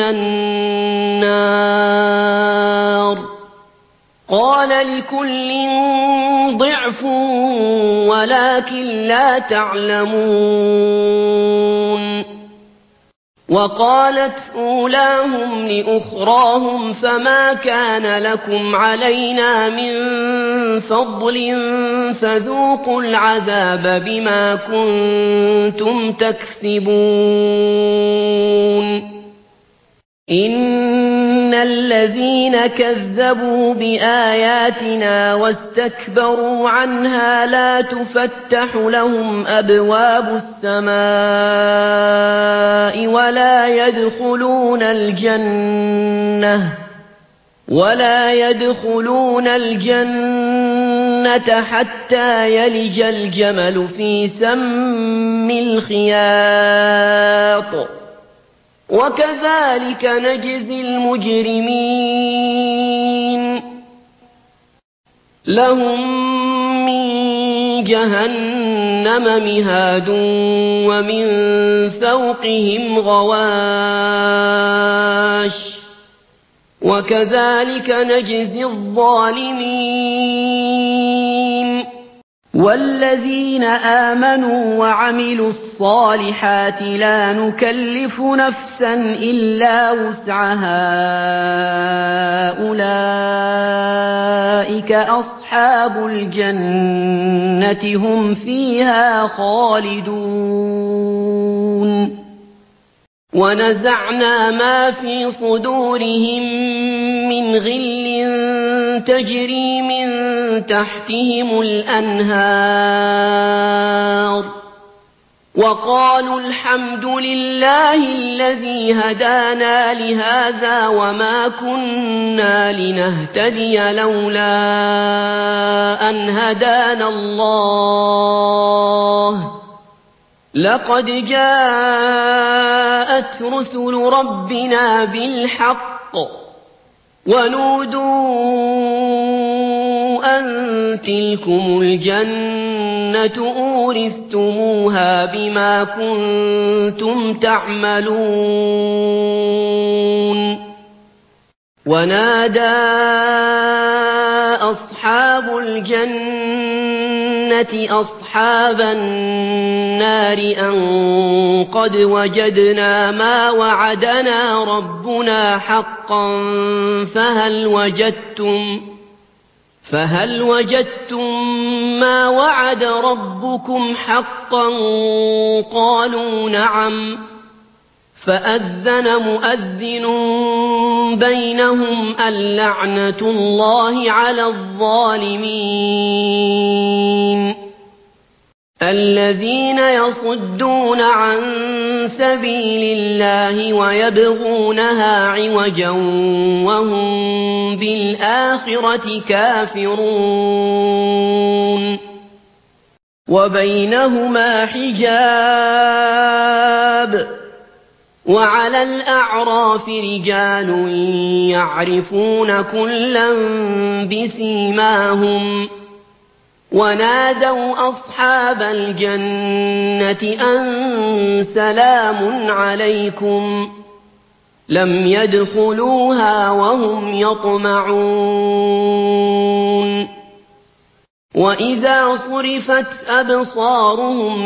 النار قال لكل ضعف ولكن لا تعلمون وقالت أولاهم لأخراهم فما كان لكم علينا من فضل فذوقوا العذاب بما كنتم تكسبون إن الذين كذبوا بآياتنا واستكبروا عنها لا تفتح لهم أبواب السماء ولا يدخلون الجنة ولا يدخلون الجنة حتى يلج الجمل في سم الخياط وكذلك نجزي المجرمين لهم من جهنم مهاد ومن فوقهم غواش وكذلك نجزي الظالمين والذين آمنوا وعملوا الصالحات لا نكلف نفسا إلا وسعها أولئك أصحاب الجنة هم فيها خالدون ونزعنا ما في صدورهم من غل تجري من تحتهم الأنهار وقالوا الحمد لله الذي هدانا لهذا وما كنا لنهتدي لولا أن هدانا الله لَقَدْ جَاءَتْ رُسُلُ رَبِّنَا بِالْحَقِّ وَنُودُوا أَن تِلْكُمُ الْجَنَّةُ أُورِثْتُمُوهَا بِمَا كُنتُمْ تَعْمَلُونَ وَنَادَىٰ أَصْحَابُ الْجَنَّةِ أَصْحَابَ النَّارِ أَن قَدْ وَجَدْنَا مَا وَعَدَنَا رَبُّنَا حَقًّا فَهَلْ وَجَدتُّم فَهَلْ وَجَدتُّم مَّا وَعَدَ رَبُّكُمْ حَقًّا ۖ قَالُوا نَعَمْ ۚ فَأَذَّنَ مُؤَذِّنٌ بَيْنَهُمْ اللَّعْنَةُ اللَّهِ عَلَى الظَّالِمِينَ الَّذِينَ يَصُدُّونَ عَن سَبِيلِ اللَّهِ وَيَبْغُونَهَا عِوَجًا وَهُم بِالْآخِرَةِ كَافِرُونَ وَبَيْنَهُمَا حِجَابٌ ۚ وَعَلَى الْأَعْرَافِ رِجَالٌ يَعْرِفُونَ كُلًّا بِسِيمَاهُمْ وَنَادَوْا أَصْحَابَ الْجَنَّةِ أَن سَلَامٌ عَلَيْكُمْ ۚ لَمْ يَدْخُلُوهَا وَهُمْ يَطْمَعُونَ وَإِذَا صُرِفَتْ أَبْصَارُهُمْ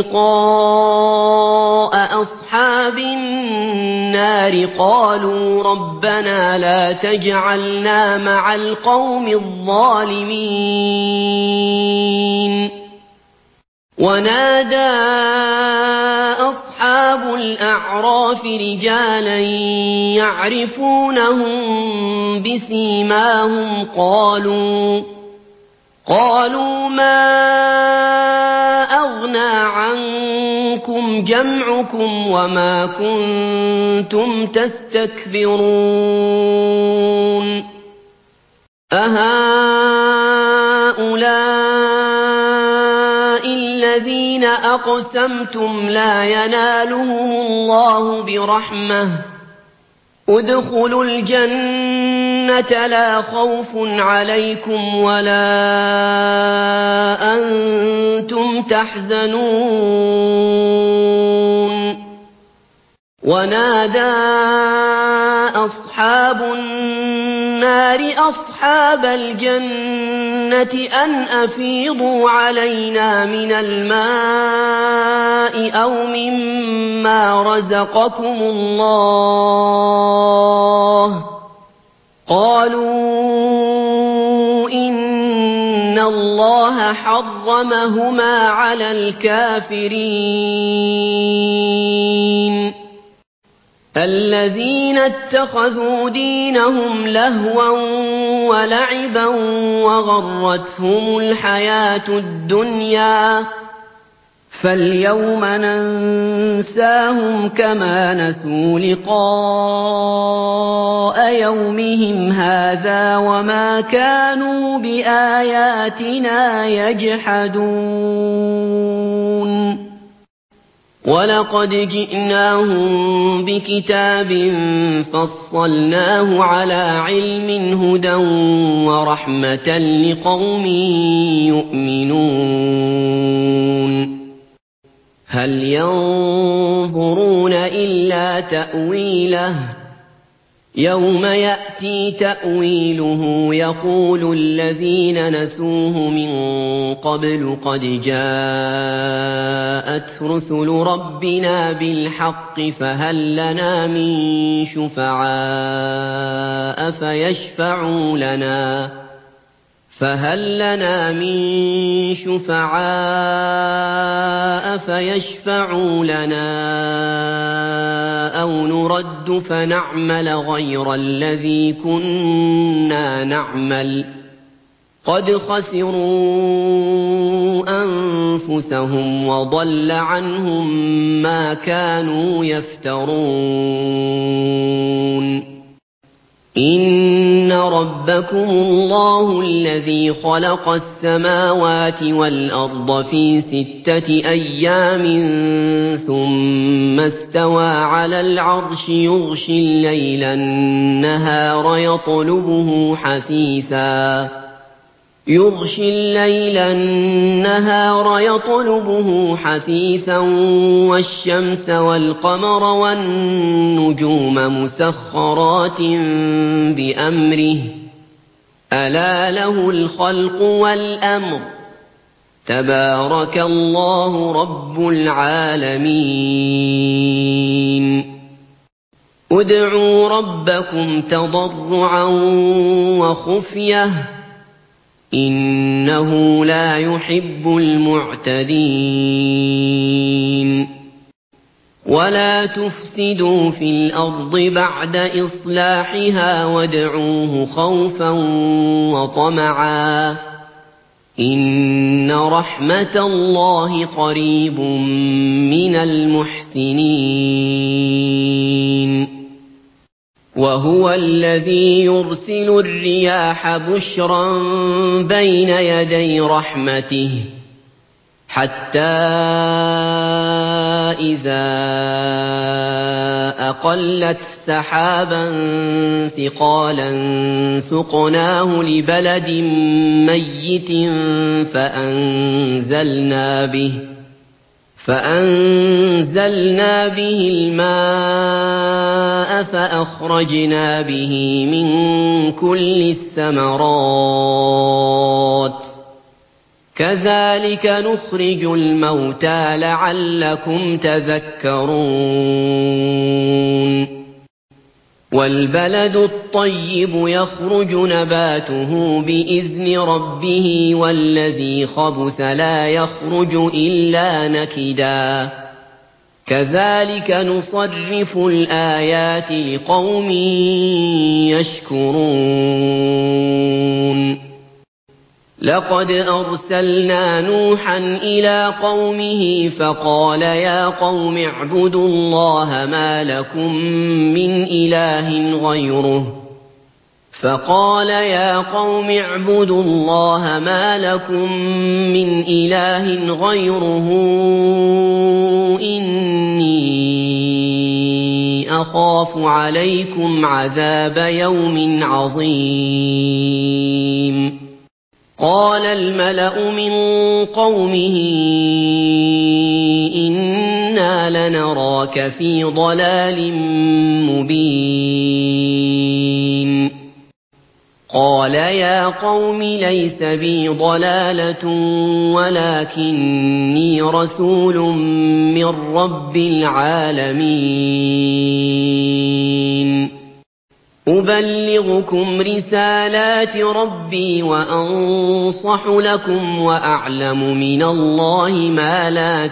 تِلْقَاءَ أَصْحَابِ النَّارِ قَالُوا رَبَّنَا لَا تَجْعَلْنَا مَعَ الْقَوْمِ الظَّالِمِينَ وَنَادَىٰ أَصْحَابُ الْأَعْرَافِ رِجَالًا يَعْرِفُونَهُم بِسِيمَاهُمْ قَالُوا قالوا مَا أَغْنَىٰ عَنكُمْ جَمْعُكُمْ وَمَا كُنتُمْ تَسْتَكْبِرُونَ أَهَٰؤُلَاءِ الَّذِينَ أَقْسَمْتُمْ لَا يَنَالُهُمُ اللَّهُ بِرَحْمَةٍ ۚ ادْخُلُوا الْجَنَّةَ لَا خَوْفٌ عَلَيْكُمْ وَلَا أَنتُمْ تَحْزَنُونَ وَنَادَىٰ أَصْحَابُ النَّارِ أَصْحَابَ الْجَنَّةِ أَنْ أَفِيضُوا عَلَيْنَا مِنَ الْمَاءِ أَوْ مِمَّا رَزَقَكُمُ اللَّهُ ۚ قَالُوا إِنَّ اللَّهَ حَرَّمَهُمَا عَلَى الْكَافِرِينَ الَّذِينَ اتَّخَذُوا دِينَهُمْ لَهْوًا وَلَعِبًا وَغَرَّتْهُمُ الْحَيَاةُ الدُّنْيَا ۚ فَالْيَوْمَ نَنسَاهُمْ كَمَا نَسُوا لِقَاءَ يَوْمِهِمْ هَٰذَا وَمَا كَانُوا بِآيَاتِنَا يَجْحَدُونَ وَلَقَدْ جِئْنَاهُم بِكِتَابٍ فَصَّلْنَاهُ عَلَىٰ عِلْمٍ هُدًى وَرَحْمَةً لِّقَوْمٍ يُؤْمِنُونَ هَلْ يَنظُرُونَ إِلَّا تَأْوِيلَهُ ۚ يَوْمَ يَأْتِي تَأْوِيلُهُ يَقُولُ الَّذِينَ نَسُوهُ مِن قَبْلُ قَدْ جَاءَتْ رُسُلُ رَبِّنَا بِالْحَقِّ فَهَل لَّنَا مِن شُفَعَاءَ فَيَشْفَعُوا لَنَا فَهَل لَّنَا مِن شُفَعَاءَ فَيَشْفَعُوا لَنَا أَوْ نُرَدُّ فَنَعْمَلَ غَيْرَ الَّذِي كُنَّا نَعْمَلُ ۚ قَدْ خَسِرُوا أَنفُسَهُمْ وَضَلَّ عَنْهُم مَّا كَانُوا يَفْتَرُونَ إِنَّ رَبَّكُمُ اللَّهُ الَّذِي خَلَقَ السَّمَاوَاتِ وَالْأَرْضَ فِي سِتَّةِ أَيَّامٍ ثُمَّ اسْتَوَىٰ عَلَى الْعَرْشِ يُغْشِي اللَّيْلَ النَّهَارَ يَطْلُبُهُ حَثِيثًا يُغْشِي اللَّيْلَ النَّهَارَ يَطْلُبُهُ حَثِيثًا وَالشَّمْسَ وَالْقَمَرَ وَالنُّجُومَ مُسَخَّرَاتٍ بِأَمْرِهِ ۗ أَلَا لَهُ الْخَلْقُ وَالْأَمْرُ ۗ تَبَارَكَ اللَّهُ رَبُّ الْعَالَمِينَ ادْعُوا رَبَّكُمْ تَضَرُّعًا وَخُفْيَةً إِنَّهُ لَا يُحِبُّ الْمُعْتَدِينَ وَلَا تُفْسِدُوا فِي الْأَرْضِ بَعْدَ إِصْلَاحِهَا وَادْعُوهُ خَوْفًا وَطَمَعًا ۚ إِنَّ رَحْمَتَ اللَّهِ قَرِيبٌ مِّنَ الْمُحْسِنِينَ وَهُوَ الَّذِي يُرْسِلُ الرِّيَاحَ بُشْرًا بَيْنَ يَدَيْ رَحْمَتِهِ حَتَّىٰ إِذَا أَقَلَّتْ سَحَابًا ثِقَالًا سُقْنَاهُ لِبَلَدٍ مَّيِّتٍ فَأَنزَلْنَا بِهِ فَأَنزَلْنَا بِهِ الْمَاءَ فَأَخْرَجْنَا بِهِ مِن كُلِّ الثَّمَرَاتِ ۚ كَذَٰلِكَ نُخْرِجُ الْمَوْتَىٰ لَعَلَّكُمْ تَذَكَّرُونَ وَالْبَلَدُ الطَّيِّبُ يَخْرُجُ نَبَاتُهُ بِإِذْنِ رَبِّهِ وَالَّذِي خَبُثَ لَا يَخْرُجُ إِلَّا نَكِدًا ۚ كَذَٰلِكَ نُصَرِّفُ الْآيَاتِ لِقَوْمٍ يَشْكُرُونَ لَقَدْ أَرْسَلْنَا نُوحًا إِلَىٰ قَوْمِهِ فَقَالَ يَا قَوْمِ اعْبُدُوا اللَّهَ مَا لَكُم مِّنْ إِلَٰهٍ غَيْرُهُ فَقَالَ يَا قَوْمِ اعْبُدُوا اللَّهَ مَا لَكُم مِّنْ إِلَٰهٍ غَيْرُهُ إِنِّي أَخَافُ عَلَيْكُمْ عَذَابَ يَوْمٍ عَظِيمٍ قَالَ الْمَلَأُ مِن قَوْمِهِ إِنَّا لَنَرَاكَ فِي ضَلَالٍ مُّبِينٍ قَالَ يَا قَوْمِ لَيْسَ بِي ضَلَالَةٌ وَلَٰكِنِّي رَسُولٌ مِّن رَّبِّ الْعَالَمِينَ أُبَلِّغُكُمْ رِسَالَاتِ رَبِّي وَأَنصَحُ لَكُمْ وَأَعْلَمُ مِنَ اللَّهِ مَا لَا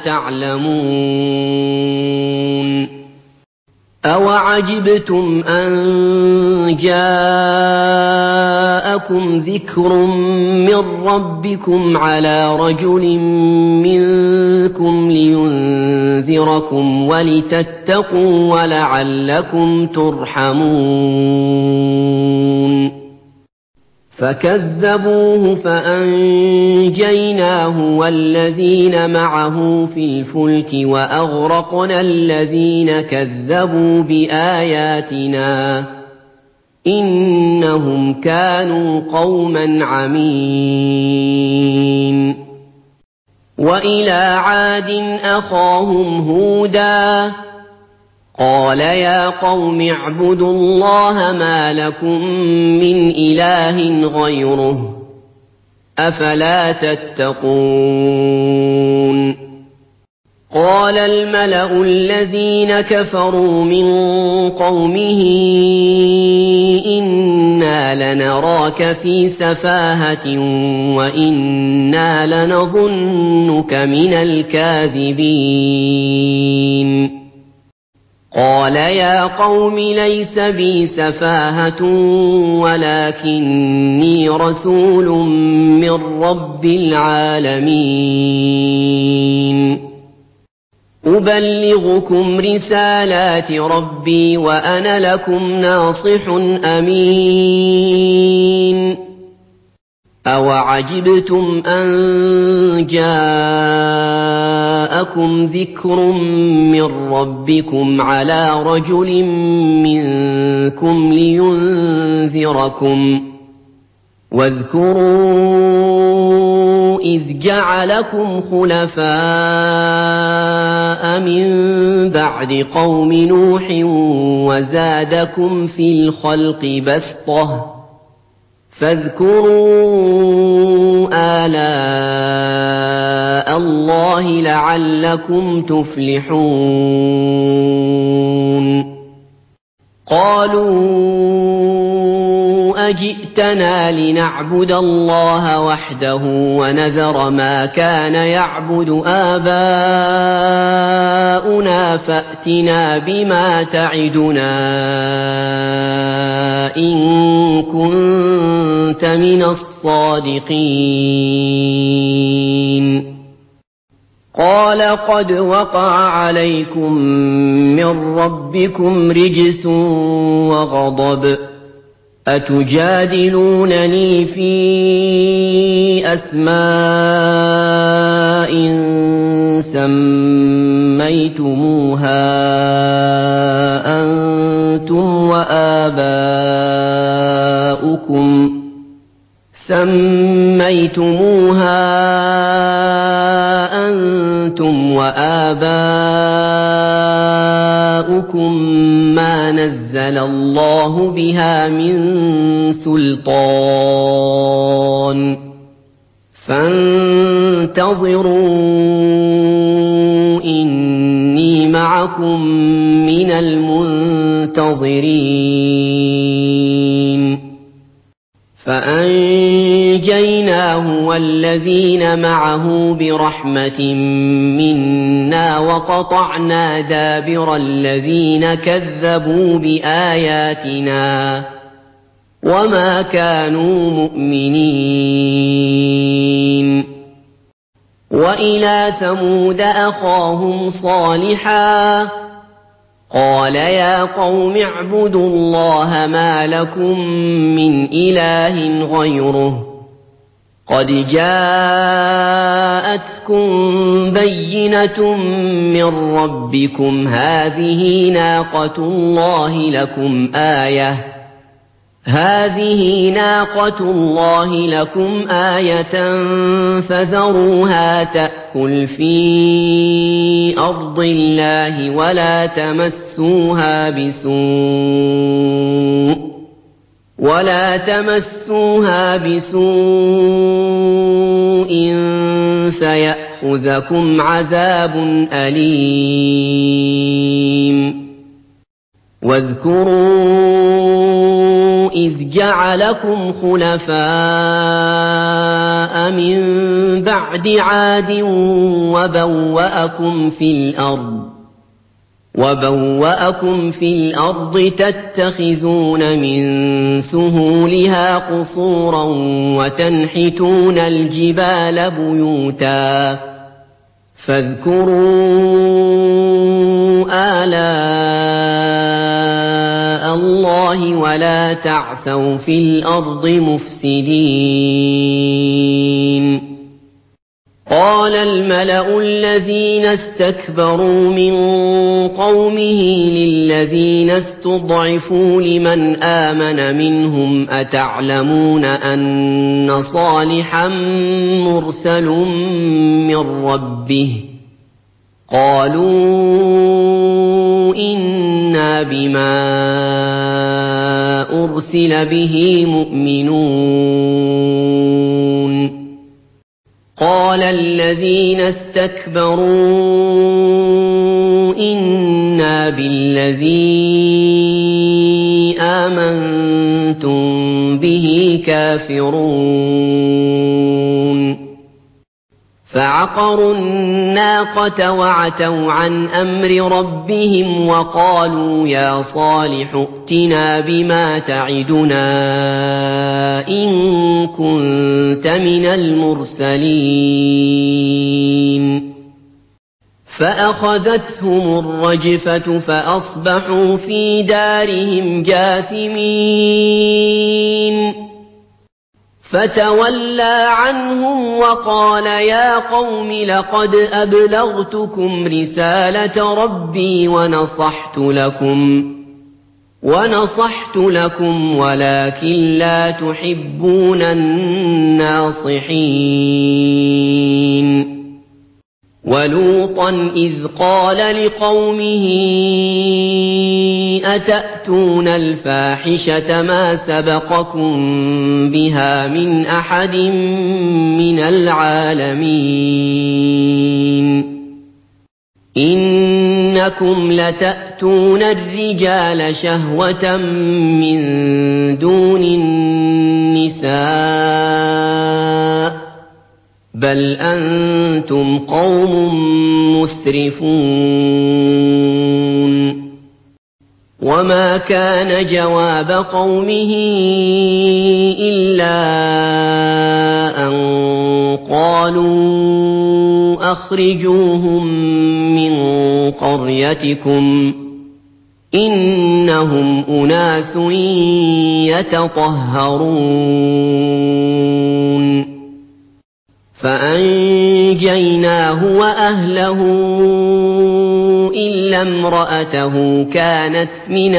تَعْلَمُونَ أَوَعَجِبْتُمْ أَن جَاءَكُمْ ذِكْرٌ مِّن رَّبِّكُمْ عَلَىٰ رَجُلٍ مِّنكُمْ لِيُنذِرَكُمْ وَلِتَتَّقُوا وَلَعَلَّكُمْ تُرْحَمُونَ فَكَذَّبُوهُ فَأَنجَيْنَاهُ وَالَّذِينَ مَعَهُ فِي الْفُلْكِ وَأَغْرَقْنَا الَّذِينَ كَذَّبُوا بِآيَاتِنَا ۚ إِنَّهُمْ كَانُوا قَوْمًا عَمِينَ وَإِلَىٰ عَادٍ أَخَاهُمْ هُودًا قَالَ يَا قَوْمِ اعْبُدُوا اللَّهَ مَا لَكُم مِّنْ إِلَٰهٍ غَيْرُهُ ۖ أَفَلَا تَتَّقُونَ قَالَ الْمَلَأُ الَّذِينَ كَفَرُوا مِن قَوْمِهِ إِنَّا لَنَرَاكَ فِي سَفَاهَةٍ وَإِنَّا لَنَظُنُّكَ مِنَ الْكَاذِبِينَ قَالَ يَا قَوْمِ لَيْسَ بِي سَفَاهَةٌ وَلَٰكِنِّي رَسُولٌ مِّن رَّبِّ الْعَالَمِينَ أُبَلِّغُكُمْ رِسَالَاتِ رَبِّي وَأَنَا لَكُمْ نَاصِحٌ أَمِينٌ أَوَعَجِبْتُمْ أَن جَاءَكُمْ ذِكْرٌ مِّن رَّبِّكُمْ عَلَىٰ رَجُلٍ مِّنكُمْ لِيُنذِرَكُمْ ۚ وَاذْكُرُوا إِذْ جَعَلَكُمْ خُلَفَاءَ مِن بَعْدِ قَوْمِ نُوحٍ وَزَادَكُمْ فِي الْخَلْقِ بَسْطَةً ۖ فاذكروا آلاء اللَّهِ لَعَلَّكُمْ تُفْلِحُونَ قَالُوا أَجِئْتَنَا لِنَعْبُدَ اللَّهَ وَحْدَهُ وَنَذَرَ مَا كَانَ يَعْبُدُ آبَاؤُنَا فَأْتِنَا بِمَا تَعِدُنَا إِن كُنتَ مِنَ الصَّادِقِينَ قَالَ قَدْ وَقَعَ عَلَيْكُم مِّن رَّبِّكُمْ رِجْسٌ وَغَضَبٌ ۖ أَتُجَادِلُونَنِي فِي أَسْمَاءٍ سَمَّيْتُمُوهَا أَنتُمْ وَآبَاؤُكُم سَمَّيْتُمُوهَا أَنتُمْ وَآبَاؤُكُم مَّا نَزَّلَ اللَّهُ بِهَا مِن سُلْطَانٍ ۚ فَانتَظِرُوا إِنِّي مَعَكُم مِّنَ الْمُنتَظِرِينَ فَأَنجَيْنَاهُ وَالَّذِينَ مَعَهُ بِرَحْمَةٍ مِّنَّا وَقَطَعْنَا دَابِرَ الَّذِينَ كَذَّبُوا بِآيَاتِنَا ۖ وَمَا كَانُوا مُؤْمِنِينَ وَإِلَىٰ ثَمُودَ أَخَاهُمْ صَالِحًا ۗ قَالَ يَا قَوْمِ اعْبُدُوا اللَّهَ مَا لَكُم مِّنْ إِلَٰهٍ غَيْرُهُ ۖ قَدْ جَاءَتْكُم بَيِّنَةٌ مِّن رَّبِّكُمْ ۖ هَٰذِهِ نَاقَةُ اللَّهِ لَكُمْ آيَةً فَذَرُوهَا تَأْكُلْ فِي أَرْضِ اللَّهِ وَلَا تَمَسُّوهَا بِسُوءٍ فَيَأْخُذَكُمْ عَذَابٌ أَلِيمٌ وَاذْكُرُوا إِذْ جَعَلَكُمْ خُلَفَاءَ مِن بَعْدِ عَادٍ وَبَوَّأَكُمْ فِي الْأَرْضِ تَتَّخِذُونَ مِن سُهُولِهَا قُصُورًا وَتَنْحِتُونَ الْجِبَالَ بُيُوتًا ۖ فاذكروا آلاء اللَّهِ وَلَا تَعْثَوْا فِي الْأَرْضِ مُفْسِدِينَ قَالَ الْمَلَأُ الَّذِينَ اسْتَكْبَرُوا مِن قَوْمِهِ لِلَّذِينَ اسْتُضْعِفُوا لِمَنْ آمَنَ مِنْهُمْ أَتَعْلَمُونَ أَنَّ صَالِحًا مُّرْسَلٌ مِّن رَّبِّهِ ۚ قَالُوا إِنَّا بِمَا أُرْسِلَ بِهِ مُؤْمِنُونَ قَالَ الَّذِينَ اسْتَكْبَرُوا إِنَّا بِالَّذِي آمَنتُم بِهِ كَافِرُونَ فَعَقَرُوا النَّاقَةَ وَعَتَوْا عَنْ أَمْرِ رَبِّهِمْ وَقَالُوا يَا صَالِحُ ائْتِنَا بِمَا تَعِدُنَا إِن كُنتَ مِنَ الْمُرْسَلِينَ فَأَخَذَتْهُمُ الرَّجْفَةُ فَأَصْبَحُوا فِي دَارِهِمْ جَاثِمِينَ فَتَوَلَّىٰ عَنْهُمْ وَقَالَ يَا قَوْمِ لَقَدْ أَبْلَغْتُكُمْ رِسَالَةَ رَبِّي وَنَصَحْتُ لَكُمْ وَنَصَحْتُ لَكُمْ وَلَٰكِن لَّا تُحِبُّونَ النَّاصِحِينَ وَلُوطًا إِذْ قَالَ لِقَوْمِهِ أَتَأْتُونَ الْفَاحِشَةَ مَا سَبَقَكُم بِهَا مِنْ أَحَدٍ مِّنَ الْعَالَمِينَ إِنَّكُمْ لَتَأْتُونَ الرِّجَالَ شَهْوَةً مِّن دُونِ النِّسَاءِ بَلْ أَنتُمْ قَوْمٌ مُّسْرِفُونَ وَمَا كَانَ جَوَابَ قَوْمِهِ إِلَّا أَن قَالُوا أَخْرِجُوهُم مِّن قَرْيَتِكُمْ إِنَّهُمْ أُنَاسٌ يَتَطَهَّرُونَ فَأَنجَيْنَاهُ وَأَهْلَهُ إِلَّا امْرَأَتَهُ كَانَتْ مِنَ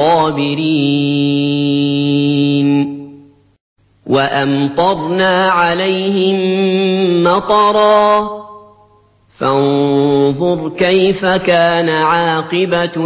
الْغَابِرِينَ وَأَمْطَرْنَا عَلَيْهِم مَّطَرًا ۖ فَانظُرْ كَيْفَ كَانَ عَاقِبَةُ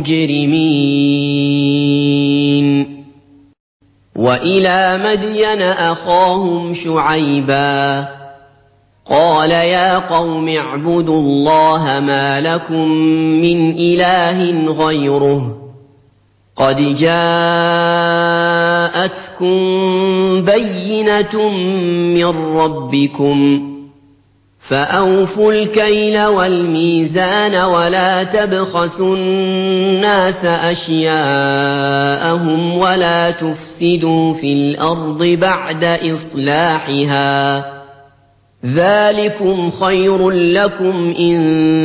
الْمُجْرِمِينَ وَإِلَىٰ مَدْيَنَ أَخَاهُمْ شُعَيْبًا قَالَ يَا قَوْمِ اعْبُدُوا اللَّهَ مَا لَكُم مِّنْ إِلَٰهٍ غَيْرُهُ قَدْ جَاءَتْكُم بَيِّنَةٌ مِّن رَّبِّكُمْ فَأَوْفُوا الْكَيْلَ وَالْمِيزَانَ وَلَا تَبْخَسُوا النَّاسَ أَشْيَاءَهُمْ وَلَا تُفْسِدُوا فِي الْأَرْضِ بَعْدَ إِصْلَاحِهَا ۚ ذَٰلِكُمْ خَيْرٌ لَّكُمْ إِن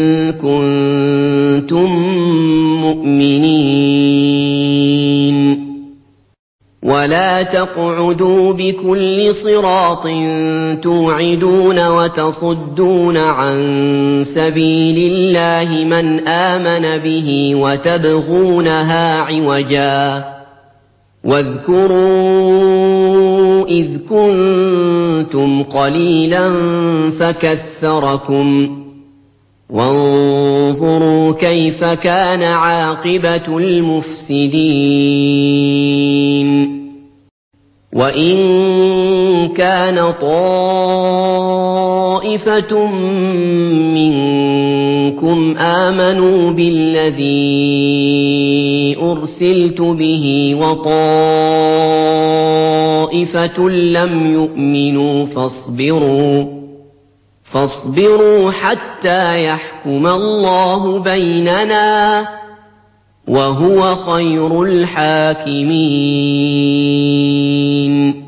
كُنتُم مُّؤْمِنِينَ وَلَا تَقْعُدُوا بِكُلِّ صِرَاطٍ تُوعِدُونَ وَتَصُدُّونَ عَن سَبِيلِ اللَّهِ مَنْ آمَنَ بِهِ وَتَبْغُونَهَا عِوَجًا ۚ وَاذْكُرُوا إِذْ كُنتُمْ قَلِيلًا فَكَثَّرَكُمْ ۖ وَانظُرُوا كَيْفَ كَانَ عَاقِبَةُ الْمُفْسِدِينَ وَإِن كَانَ طَائِفَةٌ مِّنكُمْ آمَنُوا بِالَّذِي أُرْسِلْتُ بِهِ وَطَائِفَةٌ لَّمْ يُؤْمِنُوا فَاصْبِرُوا فَاصْبِرُوا حَتَّىٰ يَحْكُمَ اللَّهُ بَيْنَنَا ۖ وَهُوَ خَيْرُ الْحَاكِمِينَ